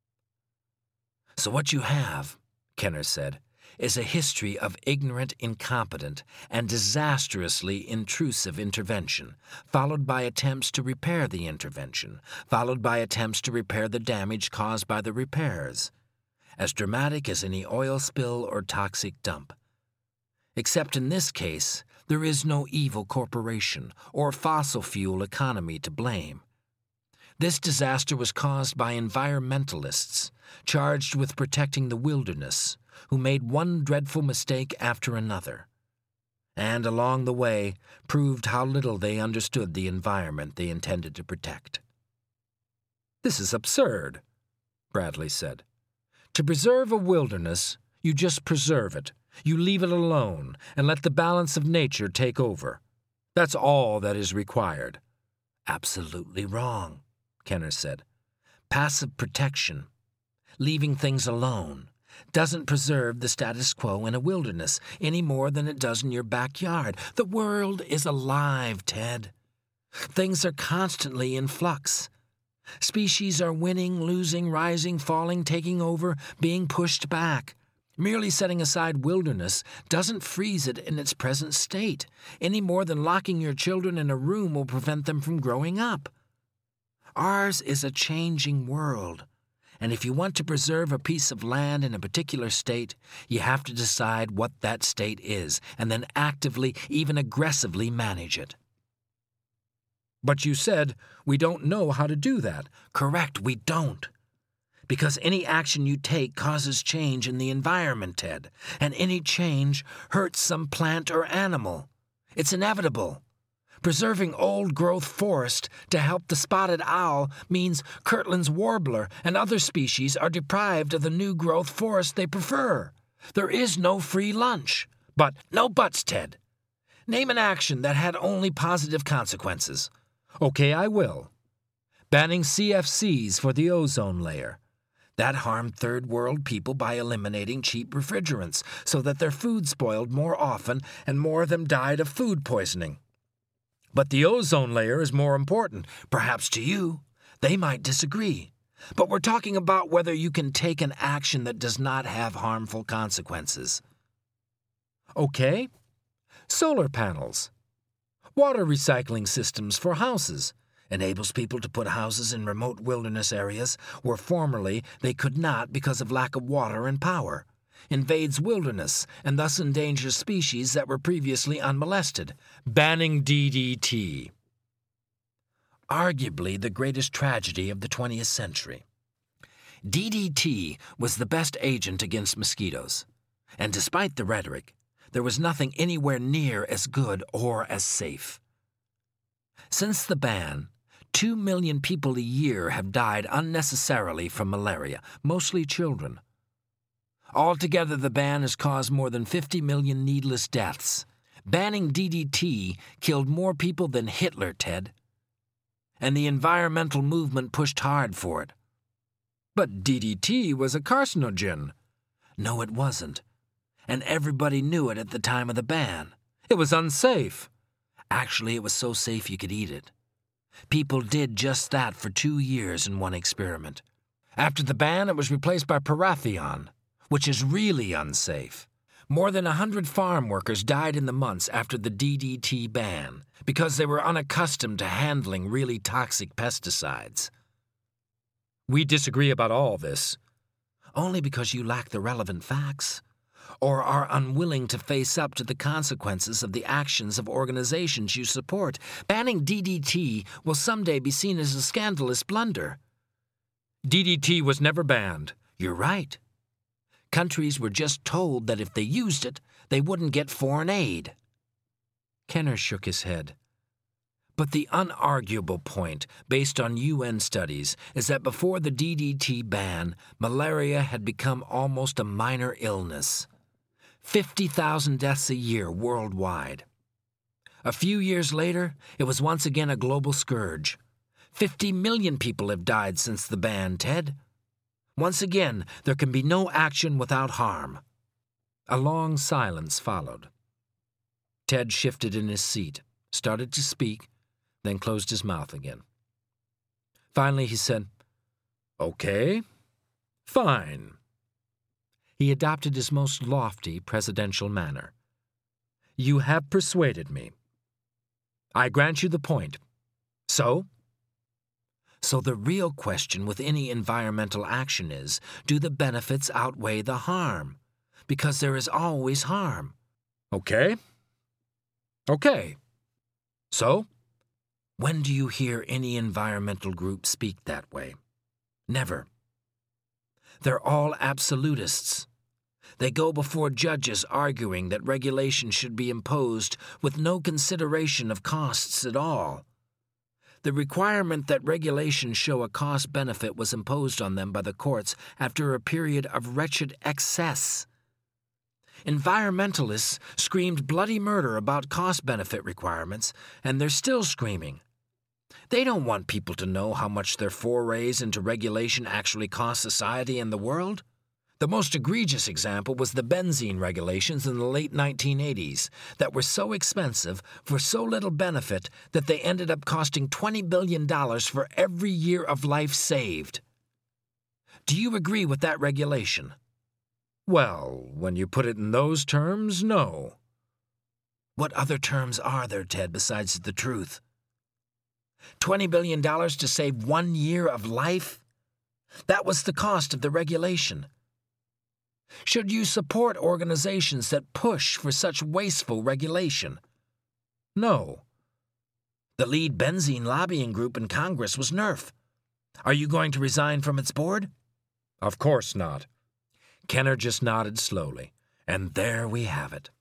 "So what you have," Kenner said, "is a history of ignorant, incompetent, and disastrously intrusive intervention, followed by attempts to repair the intervention, followed by attempts to repair the damage caused by the repairs. As dramatic as any oil spill or toxic dump. Except in this case, there is no evil corporation or fossil fuel economy to blame. This disaster was caused by environmentalists charged with protecting the wilderness, who made one dreadful mistake after another, and along the way proved how little they understood the environment they intended to protect." "This is absurd," Bradley said. "To preserve a wilderness, you just preserve it. You leave it alone and let the balance of nature take over. That's all that is required." "Absolutely wrong," Kenner said. "Passive protection, leaving things alone, doesn't preserve the status quo in a wilderness any more than it does in your backyard. The world is alive, Ted. Things are constantly in flux. Species are winning, losing, rising, falling, taking over, being pushed back. Merely setting aside wilderness doesn't freeze it in its present state, any more than locking your children in a room will prevent them from growing up. Ours is a changing world, and if you want to preserve a piece of land in a particular state, you have to decide what that state is, and then actively, even aggressively manage it." But you said we don't know how to do that. Correct, we don't. Because any action you take causes change in the environment, Ted, and any change hurts some plant or animal. It's inevitable. Preserving old-growth forest to help the spotted owl means Kirtland's warbler and other species are deprived of the new-growth forest they prefer. There is no free lunch. But no buts, Ted. Name an action that had only positive consequences. Okay, I will. Banning CFCs for the ozone layer. That harmed third-world people by eliminating cheap refrigerants so that their food spoiled more often and more of them died of food poisoning. But the ozone layer is more important, perhaps to you. They might disagree. But we're talking about whether you can take an action that does not have harmful consequences. Okay. Solar panels. Water recycling systems for houses. Enables people to put houses in remote wilderness areas where formerly they could not because of lack of water and power. Invades wilderness and thus endangers species that were previously unmolested. Banning DDT. Arguably the greatest tragedy of the 20th century. DDT was the best agent against mosquitoes. And despite the rhetoric, there was nothing anywhere near as good or as safe. Since the ban, 2 million people a year have died unnecessarily from malaria, mostly children. Altogether, the ban has caused more than 50 million needless deaths. Banning DDT killed more people than Hitler, Ted. And the environmental movement pushed hard for it. But DDT was a carcinogen. No, it wasn't. And everybody knew it at the time of the ban. It was unsafe. Actually, it was so safe you could eat it. People did just that for 2 years in one experiment. After the ban, it was replaced by Parathion, which is really unsafe. More than 100 farm workers died in the months after the DDT ban because they were unaccustomed to handling really toxic pesticides. We disagree about all this. Only because you lack the relevant facts, or are unwilling to face up to the consequences of the actions of organizations you support. Banning DDT will someday be seen as a scandalous blunder. DDT was never banned. You're right. Countries were just told that if they used it, they wouldn't get foreign aid. Kenner shook his head. But the unarguable point, based on UN studies, is that before the DDT ban, malaria had become almost a minor illness. 50,000 deaths a year worldwide. A few years later, it was once again a global scourge. 50 million people have died since the ban, Ted. Once again, there can be no action without harm. A long silence followed. Ted shifted in his seat, started to speak, then closed his mouth again. Finally, he said, "Okay, fine." He adopted his most lofty presidential manner. "You have persuaded me. I grant you the point. So? So the real question with any environmental action is, do the benefits outweigh the harm? Because there is always harm." Okay. Okay. So? When do you hear any environmental group speak that way? Never. They're all absolutists. They go before judges arguing that regulation should be imposed with no consideration of costs at all. The requirement that regulations show a cost-benefit was imposed on them by the courts after a period of wretched excess. Environmentalists screamed bloody murder about cost-benefit requirements, and they're still screaming. They don't want people to know how much their forays into regulation actually cost society and the world. The most egregious example was the benzene regulations in the late 1980s that were so expensive for so little benefit that they ended up costing $20 billion for every year of life saved. Do you agree with that regulation? Well, when you put it in those terms, no. What other terms are there, Ted, besides the truth? $20 billion to save 1 year of life? That was the cost of the regulation. Should you support organizations that push for such wasteful regulation? No. The lead benzene lobbying group in Congress was NERF. Are you going to resign from its board? Of course not. Kenner just nodded slowly, and there we have it.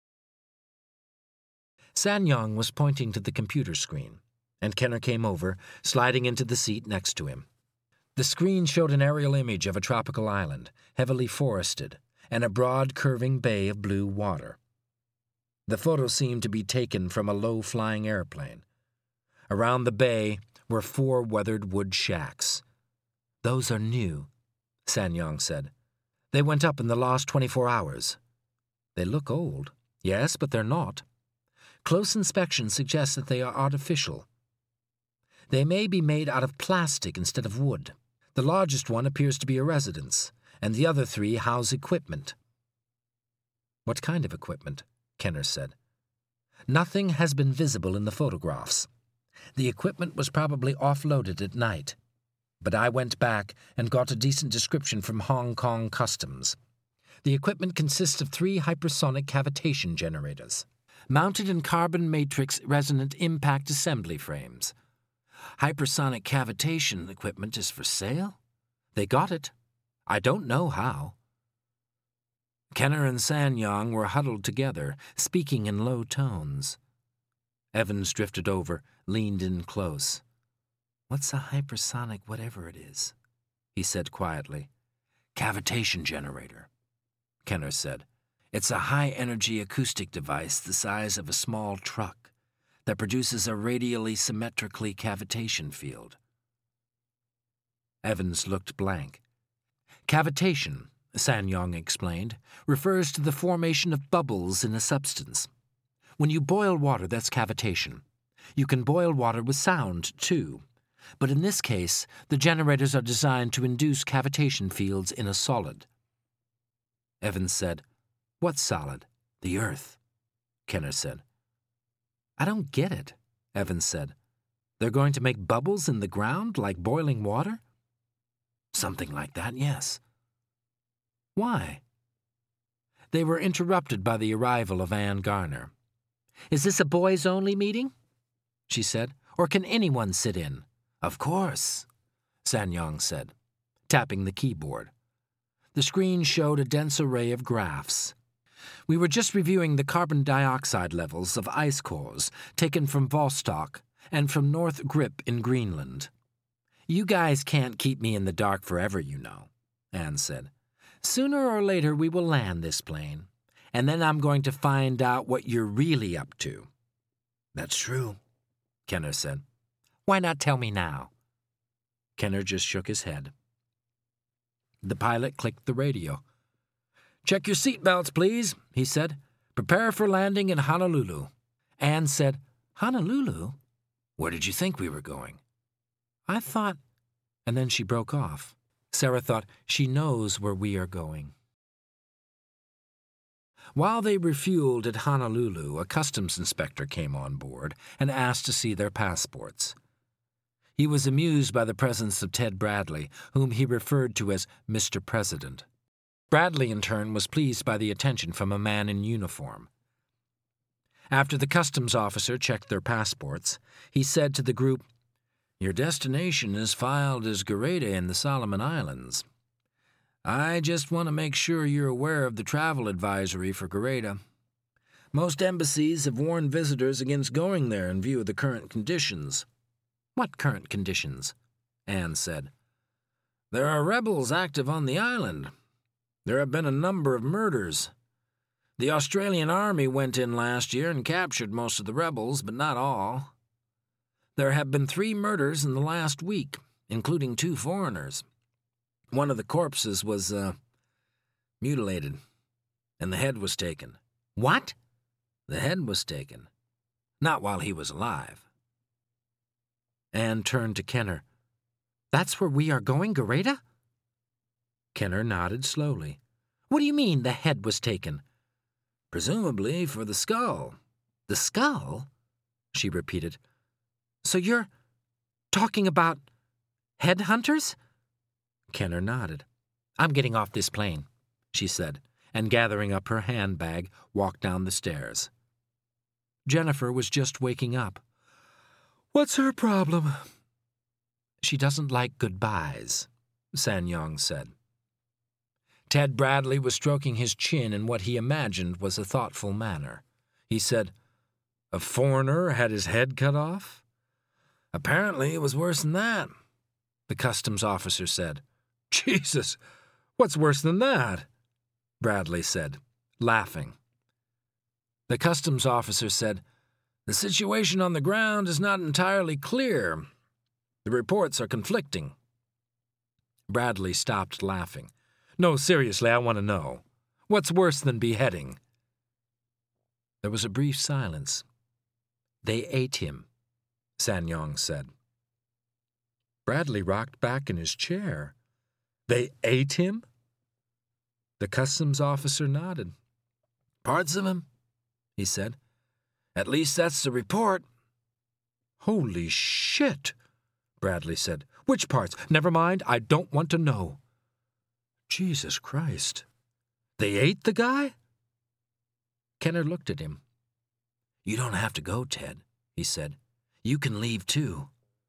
Sanyong was pointing to the computer screen, and Kenner came over, sliding into the seat next to him. The screen showed an aerial image of a tropical island, heavily forested, and a broad, curving bay of blue water. The photo seemed to be taken from a low-flying airplane. Around the bay were 4 weathered wood shacks. Those are new, Sanyong said. They went up in the last 24 hours. They look old. Yes, but they're not. Close inspection suggests that they are artificial. They may be made out of plastic instead of wood. The largest one appears to be a residence, and the other 3 house equipment. What kind of equipment? Kenner said. Nothing has been visible in the photographs. The equipment was probably offloaded at night. But I went back and got a decent description from Hong Kong Customs. The equipment consists of 3 hypersonic cavitation generators, mounted in carbon matrix resonant impact assembly frames. Hypersonic cavitation equipment is for sale? They got it. I don't know how. Kenner and Sanyong were huddled together, speaking in low tones. Evans drifted over, leaned in close. What's a hypersonic whatever it is? He said quietly. Cavitation generator, Kenner said. It's a high-energy acoustic device the size of a small truck that produces a radially symmetrically cavitation field. Evans looked blank. Cavitation, Sanyong explained, refers to the formation of bubbles in a substance. When you boil water, that's cavitation. You can boil water with sound, too. But in this case, the generators are designed to induce cavitation fields in a solid. Evans said, What solid? The Earth, Kenner said. I don't get it, Evans said. They're going to make bubbles in the ground like boiling water? Something like that, yes. Why? They were interrupted by the arrival of Anne Garner. Is this a boys-only meeting? She said. Or can anyone sit in? Of course, Sanyong said, tapping the keyboard. The screen showed a dense array of graphs. We were just reviewing the carbon dioxide levels of ice cores taken from Vostok and from North Grip in Greenland. You guys can't keep me in the dark forever, you know, Anne said. Sooner or later we will land this plane, and then I'm going to find out what you're really up to. That's true, Kenner said. Why not tell me now? Kenner just shook his head. The pilot clicked the radio. Check your seatbelts, please, he said. Prepare for landing in Honolulu. Anne said, Honolulu? Where did you think we were going? I thought... And then she broke off. Sarah thought, she knows where we are going. While they refueled at Honolulu, a customs inspector came on board and asked to see their passports. He was amused by the presence of Ted Bradley, whom he referred to as Mr. President. Bradley, in turn, was pleased by the attention from a man in uniform. After the customs officer checked their passports, he said to the group, Your destination is filed as Gareda in the Solomon Islands. I just want to make sure you're aware of the travel advisory for Gareda. Most embassies have warned visitors against going there in view of the current conditions. What current conditions? Anne said. There are rebels active on the island. There have been a number of murders. The Australian Army went in last year and captured most of the rebels, but not all. There have been 3 murders in the last week, including 2 foreigners. One of the corpses was, mutilated, and the head was taken. What? The head was taken. Not while he was alive. Anne turned to Kenner. That's where we are going, Gareda? Kenner nodded slowly. What do you mean the head was taken? Presumably for the skull. The skull? She repeated. So you're talking about headhunters? Kenner nodded. I'm getting off this plane, she said, and gathering up her handbag, walked down the stairs. Jennifer was just waking up. What's her problem? She doesn't like goodbyes, Sanyong said. Ted Bradley was stroking his chin in what he imagined was a thoughtful manner. He said, "A foreigner had his head cut off? Apparently it was worse than that," the customs officer said. "Jesus, what's worse than that?" Bradley said, laughing. The customs officer said, "The situation on the ground is not entirely clear. The reports are conflicting." Bradley stopped laughing. "No, seriously, I want to know. What's worse than beheading?" There was a brief silence. "They ate him," Sanyong said. Bradley rocked back in his chair. "They ate him?" The customs officer nodded. "Parts of him," he said. "At least that's the report." "Holy shit," Bradley said. "Which parts? Never mind, I don't want to know." "Jesus Christ. They ate the guy?" Kenner looked at him. "You don't have to go, Ted," he said. "You can leave too."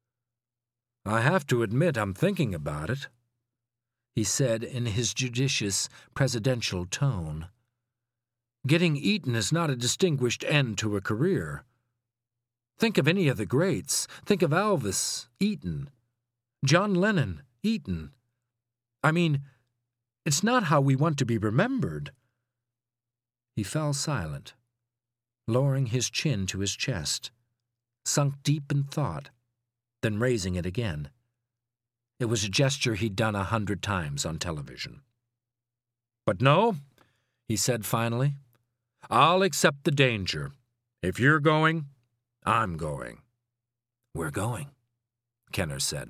"I have to admit I'm thinking about it," he said in his judicious, presidential tone. "Getting eaten is not a distinguished end to a career. Think of any of the greats. Think of Elvis, eaten. John Lennon, eaten. I mean, it's not how we want to be remembered." He fell silent, lowering his chin to his chest, sunk deep in thought, then raising it again. It was a gesture he'd done 100 times on television. "But no," he said finally, "I'll accept the danger. If you're going, I'm going." "We're going," Kenner said.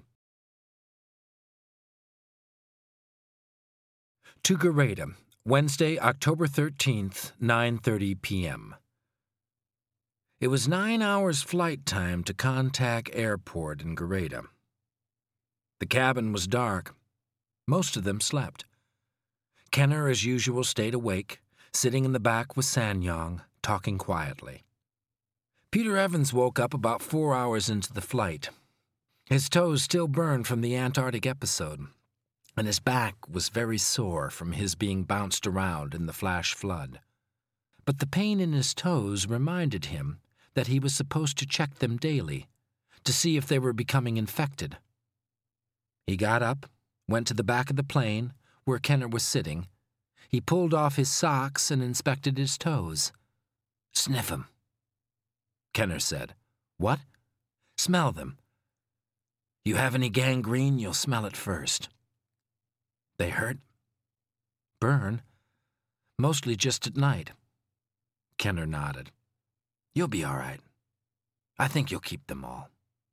To Gareda, Wednesday, October 13th, 9:30 p.m. It was 9 hours flight time to Contact Airport in Gareda. The cabin was dark. Most of them slept. Kenner, as usual, stayed awake, sitting in the back with Sanyong, talking quietly. Peter Evans woke up about 4 hours into the flight. His toes still burned from the Antarctic episode, and his back was very sore from his being bounced around in the flash flood. But the pain in his toes reminded him that he was supposed to check them daily, to see if they were becoming infected. He got up, went to the back of the plane, where Kenner was sitting. He pulled off his socks and inspected his toes. "Sniff 'em," Kenner said. "What?" "Smell them. You have any gangrene, you'll smell it first." "They hurt?" "Burn? Mostly just at night." Kenner nodded. "You'll be all right. I think you'll keep them all."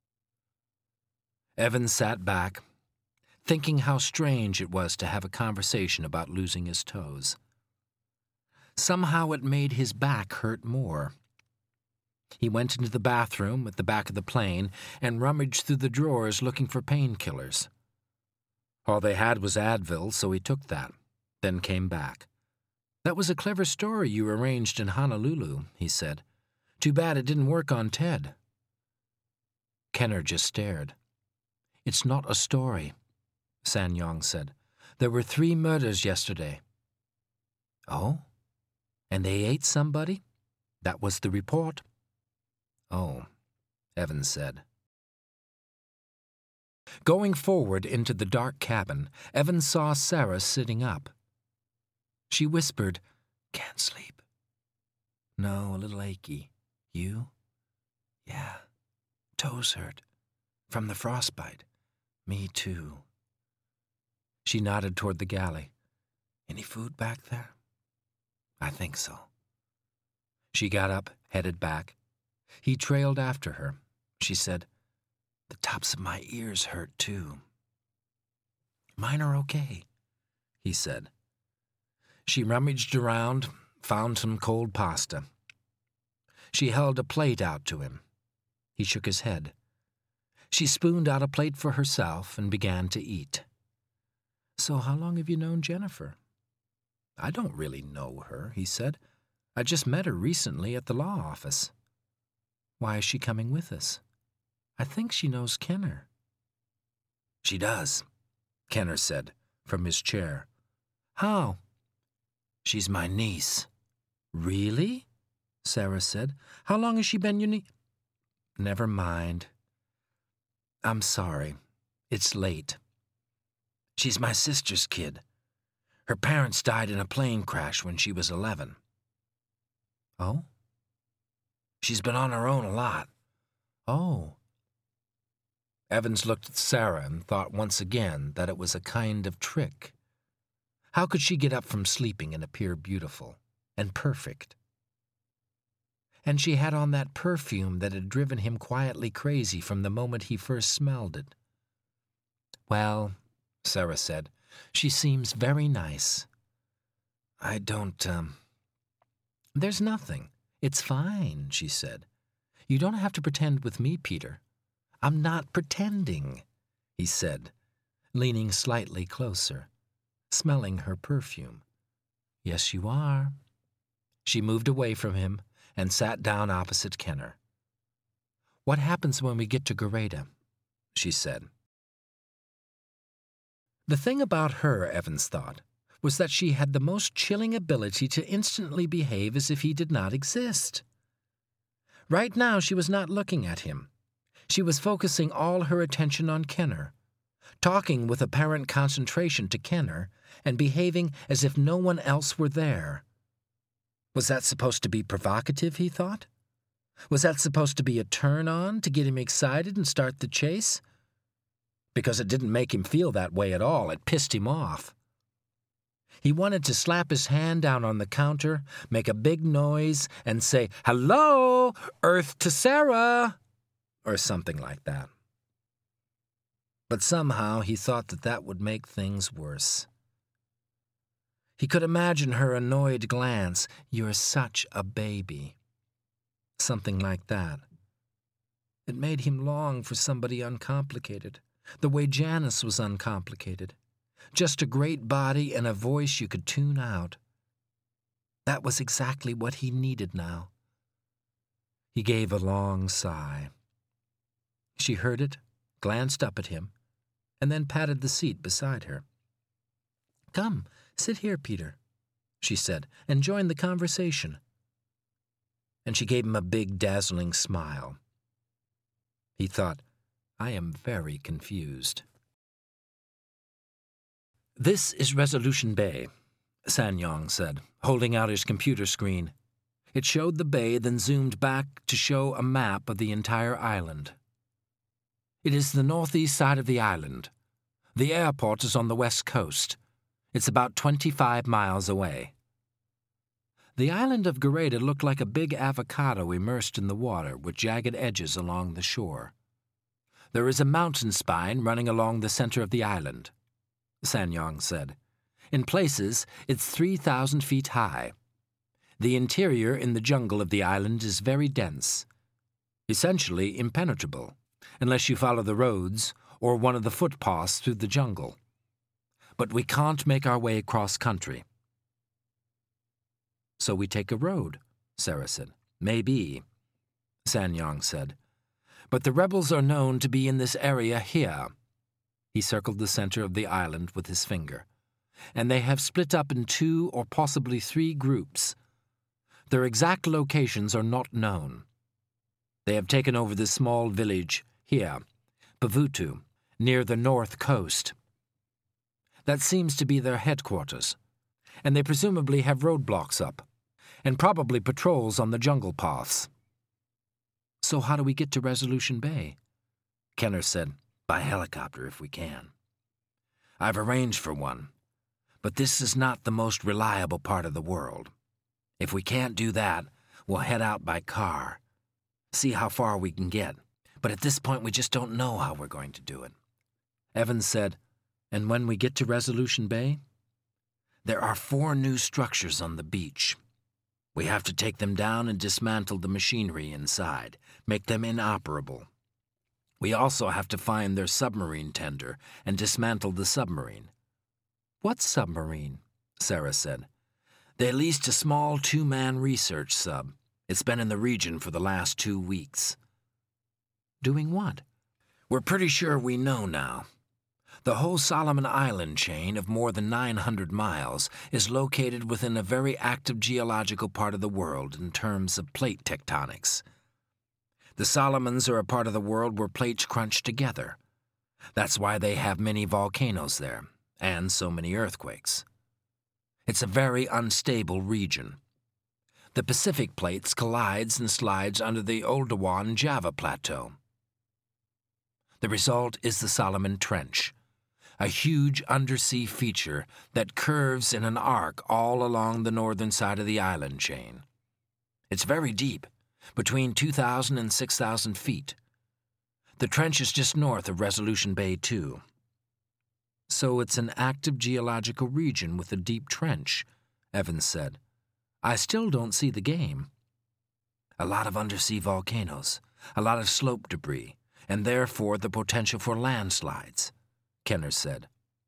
Evans sat back, thinking how strange it was to have a conversation about losing his toes. Somehow it made his back hurt more. He went into the bathroom at the back of the plane and rummaged through the drawers looking for painkillers. All they had was Advil, so he took that, then came back. "That was a clever story you arranged in Honolulu," he said. "Too bad it didn't work on Ted." Kenner just stared. "It's not a story," Sanyong said. "There were 3 murders yesterday." "Oh? And they ate somebody?" "That was the report." "Oh," Evans said. Going forward into the dark cabin, Evans saw Sarah sitting up. She whispered, "Can't sleep." "No, a little achy. You?" "Yeah. Toes hurt. From the frostbite. Me too." She nodded toward the galley. "Any food back there?" "I think so." She got up, headed back. He trailed after her. She said, "The tops of my ears hurt too." "Mine are okay," he said. She rummaged around, found some cold pasta. She held a plate out to him. He shook his head. She spooned out a plate for herself and began to eat. "So how long have you known Jennifer?" "I don't really know her," he said. "I just met her recently at the law office." "Why is she coming with us?" I think she knows Kenner. She does, Kenner said from his chair. How? She's my niece. Really? Sarah said. How long has she been your niece? Never mind. I'm sorry. It's late. She's my sister's kid. Her parents died in a plane crash when she was 11. Oh? She's been on her own a lot. Oh. Evans looked at Sarah and thought once again that it was a kind of trick. How could she get up from sleeping and appear beautiful and perfect? And she had on that perfume that had driven him quietly crazy from the moment he first smelled it. Well, Sarah said, she seems very nice. I don't, There's nothing. It's fine, she said. You don't have to pretend with me, Peter. I'm not pretending, he said, leaning slightly closer, smelling her perfume. Yes, you are. She moved away from him and sat down opposite Kenner. What happens when we get to Gareda? She said. The thing about her, Evans thought, was that she had the most chilling ability to instantly behave as if he did not exist. Right now she was not looking at him. She was focusing all her attention on Kenner, talking with apparent concentration to Kenner and behaving as if no one else were there. Was that supposed to be provocative, he thought? Was that supposed to be a turn-on to get him excited and start the chase? Because it didn't make him feel that way at all. It pissed him off. He wanted to slap his hand down on the counter, make a big noise, and say, "Hello, Earth to Sarah," or something like that. But somehow he thought that would make things worse. He could imagine her annoyed glance, "You're such a baby." Something like that. It made him long for somebody uncomplicated, the way Janice was uncomplicated. Just a great body and a voice you could tune out. That was exactly what he needed now. He gave a long sigh. She heard it, glanced up at him, and then patted the seat beside her. "Come, sit here, Peter," she said, "and join the conversation." And she gave him a big, dazzling smile. He thought, I am very confused. "This is Resolution Bay," Sanyong said, holding out his computer screen. It showed the bay, then zoomed back to show a map of the entire island. "It is the northeast side of the island. The airport is on the west coast. It's about 25 miles away." The island of Gareda looked like a big avocado immersed in the water with jagged edges along the shore. "There is a mountain spine running along the center of the island," Sanyong said. "In places, it's 3,000 feet high. The interior in the jungle of the island is very dense, essentially impenetrable, unless you follow the roads or one of the footpaths through the jungle. But we can't make our way across country." "So we take a road," Sarah said. "Maybe," Sanyong said. "But the rebels are known to be in this area here." He circled the center of the island with his finger. "And they have split up in 2 or possibly 3 groups. Their exact locations are not known. They have taken over this small village here, Pavutu, near the north coast. That seems to be their headquarters, and they presumably have roadblocks up, and probably patrols on the jungle paths." "So how do we get to Resolution Bay?" Kenner said, "By helicopter if we can. I've arranged for one, but this is not the most reliable part of the world. If we can't do that, we'll head out by car, see how far we can get. But at this point, we just don't know how we're going to do it." Evans said, "And when we get to Resolution Bay?" "There are 4 new structures on the beach. We have to take them down and dismantle the machinery inside, make them inoperable. We also have to find their submarine tender and dismantle the submarine." "What submarine?" Sarah said. "They leased a small 2-man research sub. It's been in the region for the last 2 weeks." "Doing what?" We're pretty sure we know now. The whole Solomon Island chain of more than 900 miles is located within a very active geological part of the world in terms of plate tectonics. The Solomons are a part of the world where plates crunch together. That's why they have many volcanoes there, and so many earthquakes. It's a very unstable region. The Pacific plates collides and slides under the Oldowan Java Plateau. The result is the Solomon Trench, a huge undersea feature that curves in an arc all along the northern side of the island chain. It's very deep, between 2,000 and 6,000 feet. The trench is just north of Resolution Bay 2. So it's an active geological region with a deep trench, Evans said. I still don't see the game. A lot of undersea volcanoes, a lot of slope debris, and therefore the potential for landslides, Kenner said.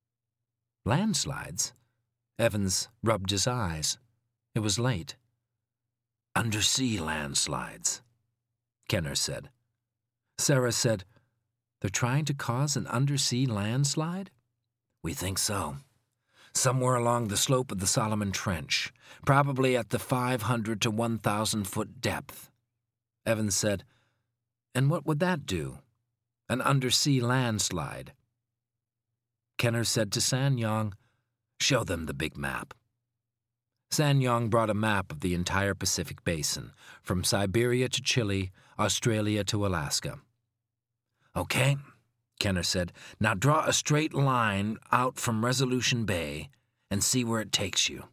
Landslides? Evans rubbed his eyes. It was late. Undersea landslides, Kenner said. Sarah said, They're trying to cause an undersea landslide? We think so. Somewhere along the slope of the Solomon Trench, probably at the 500 to 1,000 foot depth. Evans said, And what would that do? An undersea landslide. Kenner said to Sanyong, Show them the big map. Sanyong brought a map of the entire Pacific Basin, from Siberia to Chile, Australia to Alaska. Okay, Kenner said, Now draw a straight line out from Resolution Bay and see where it takes you.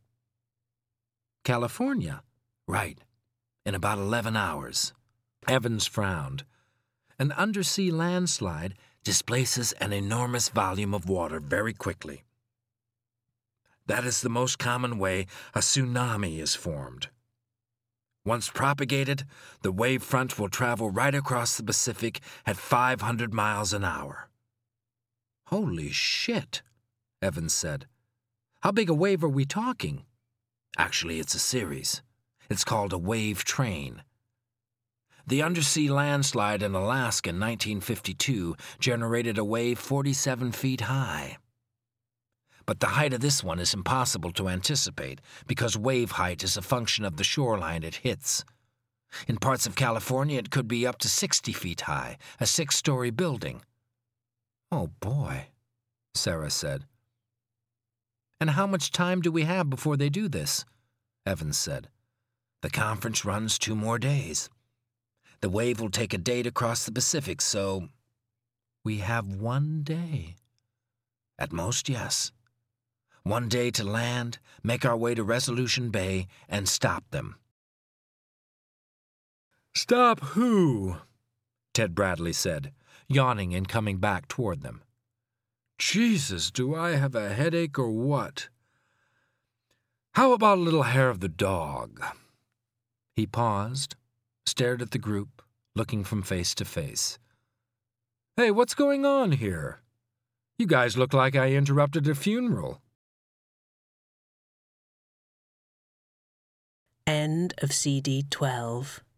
California? Right. In about 11 hours. Evans frowned. An undersea landslide displaces an enormous volume of water very quickly. That is the most common way a tsunami is formed. Once propagated, the wave front will travel right across the Pacific at 500 miles an hour. Holy shit, Evans said. How big a wave are we talking? Actually, it's a series. It's called a wave train. The undersea landslide in Alaska in 1952 generated a wave 47 feet high. But the height of this one is impossible to anticipate because wave height is a function of the shoreline it hits. In parts of California, it could be up to 60 feet high, a 6-story building. Oh boy, Sarah said. And how much time do we have before they do this? Evans said. The conference runs 2 more days. The wave will take a day to cross the Pacific, so we have 1 day. At most, yes. 1 day to land, make our way to Resolution Bay, and stop them. Stop who? Ted Bradley said, yawning and coming back toward them. Jesus, do I have a headache or what? How about a little hair of the dog? He paused, stared at the group, looking from face to face. Hey, what's going on here? You guys look like I interrupted a funeral. End of CD 12.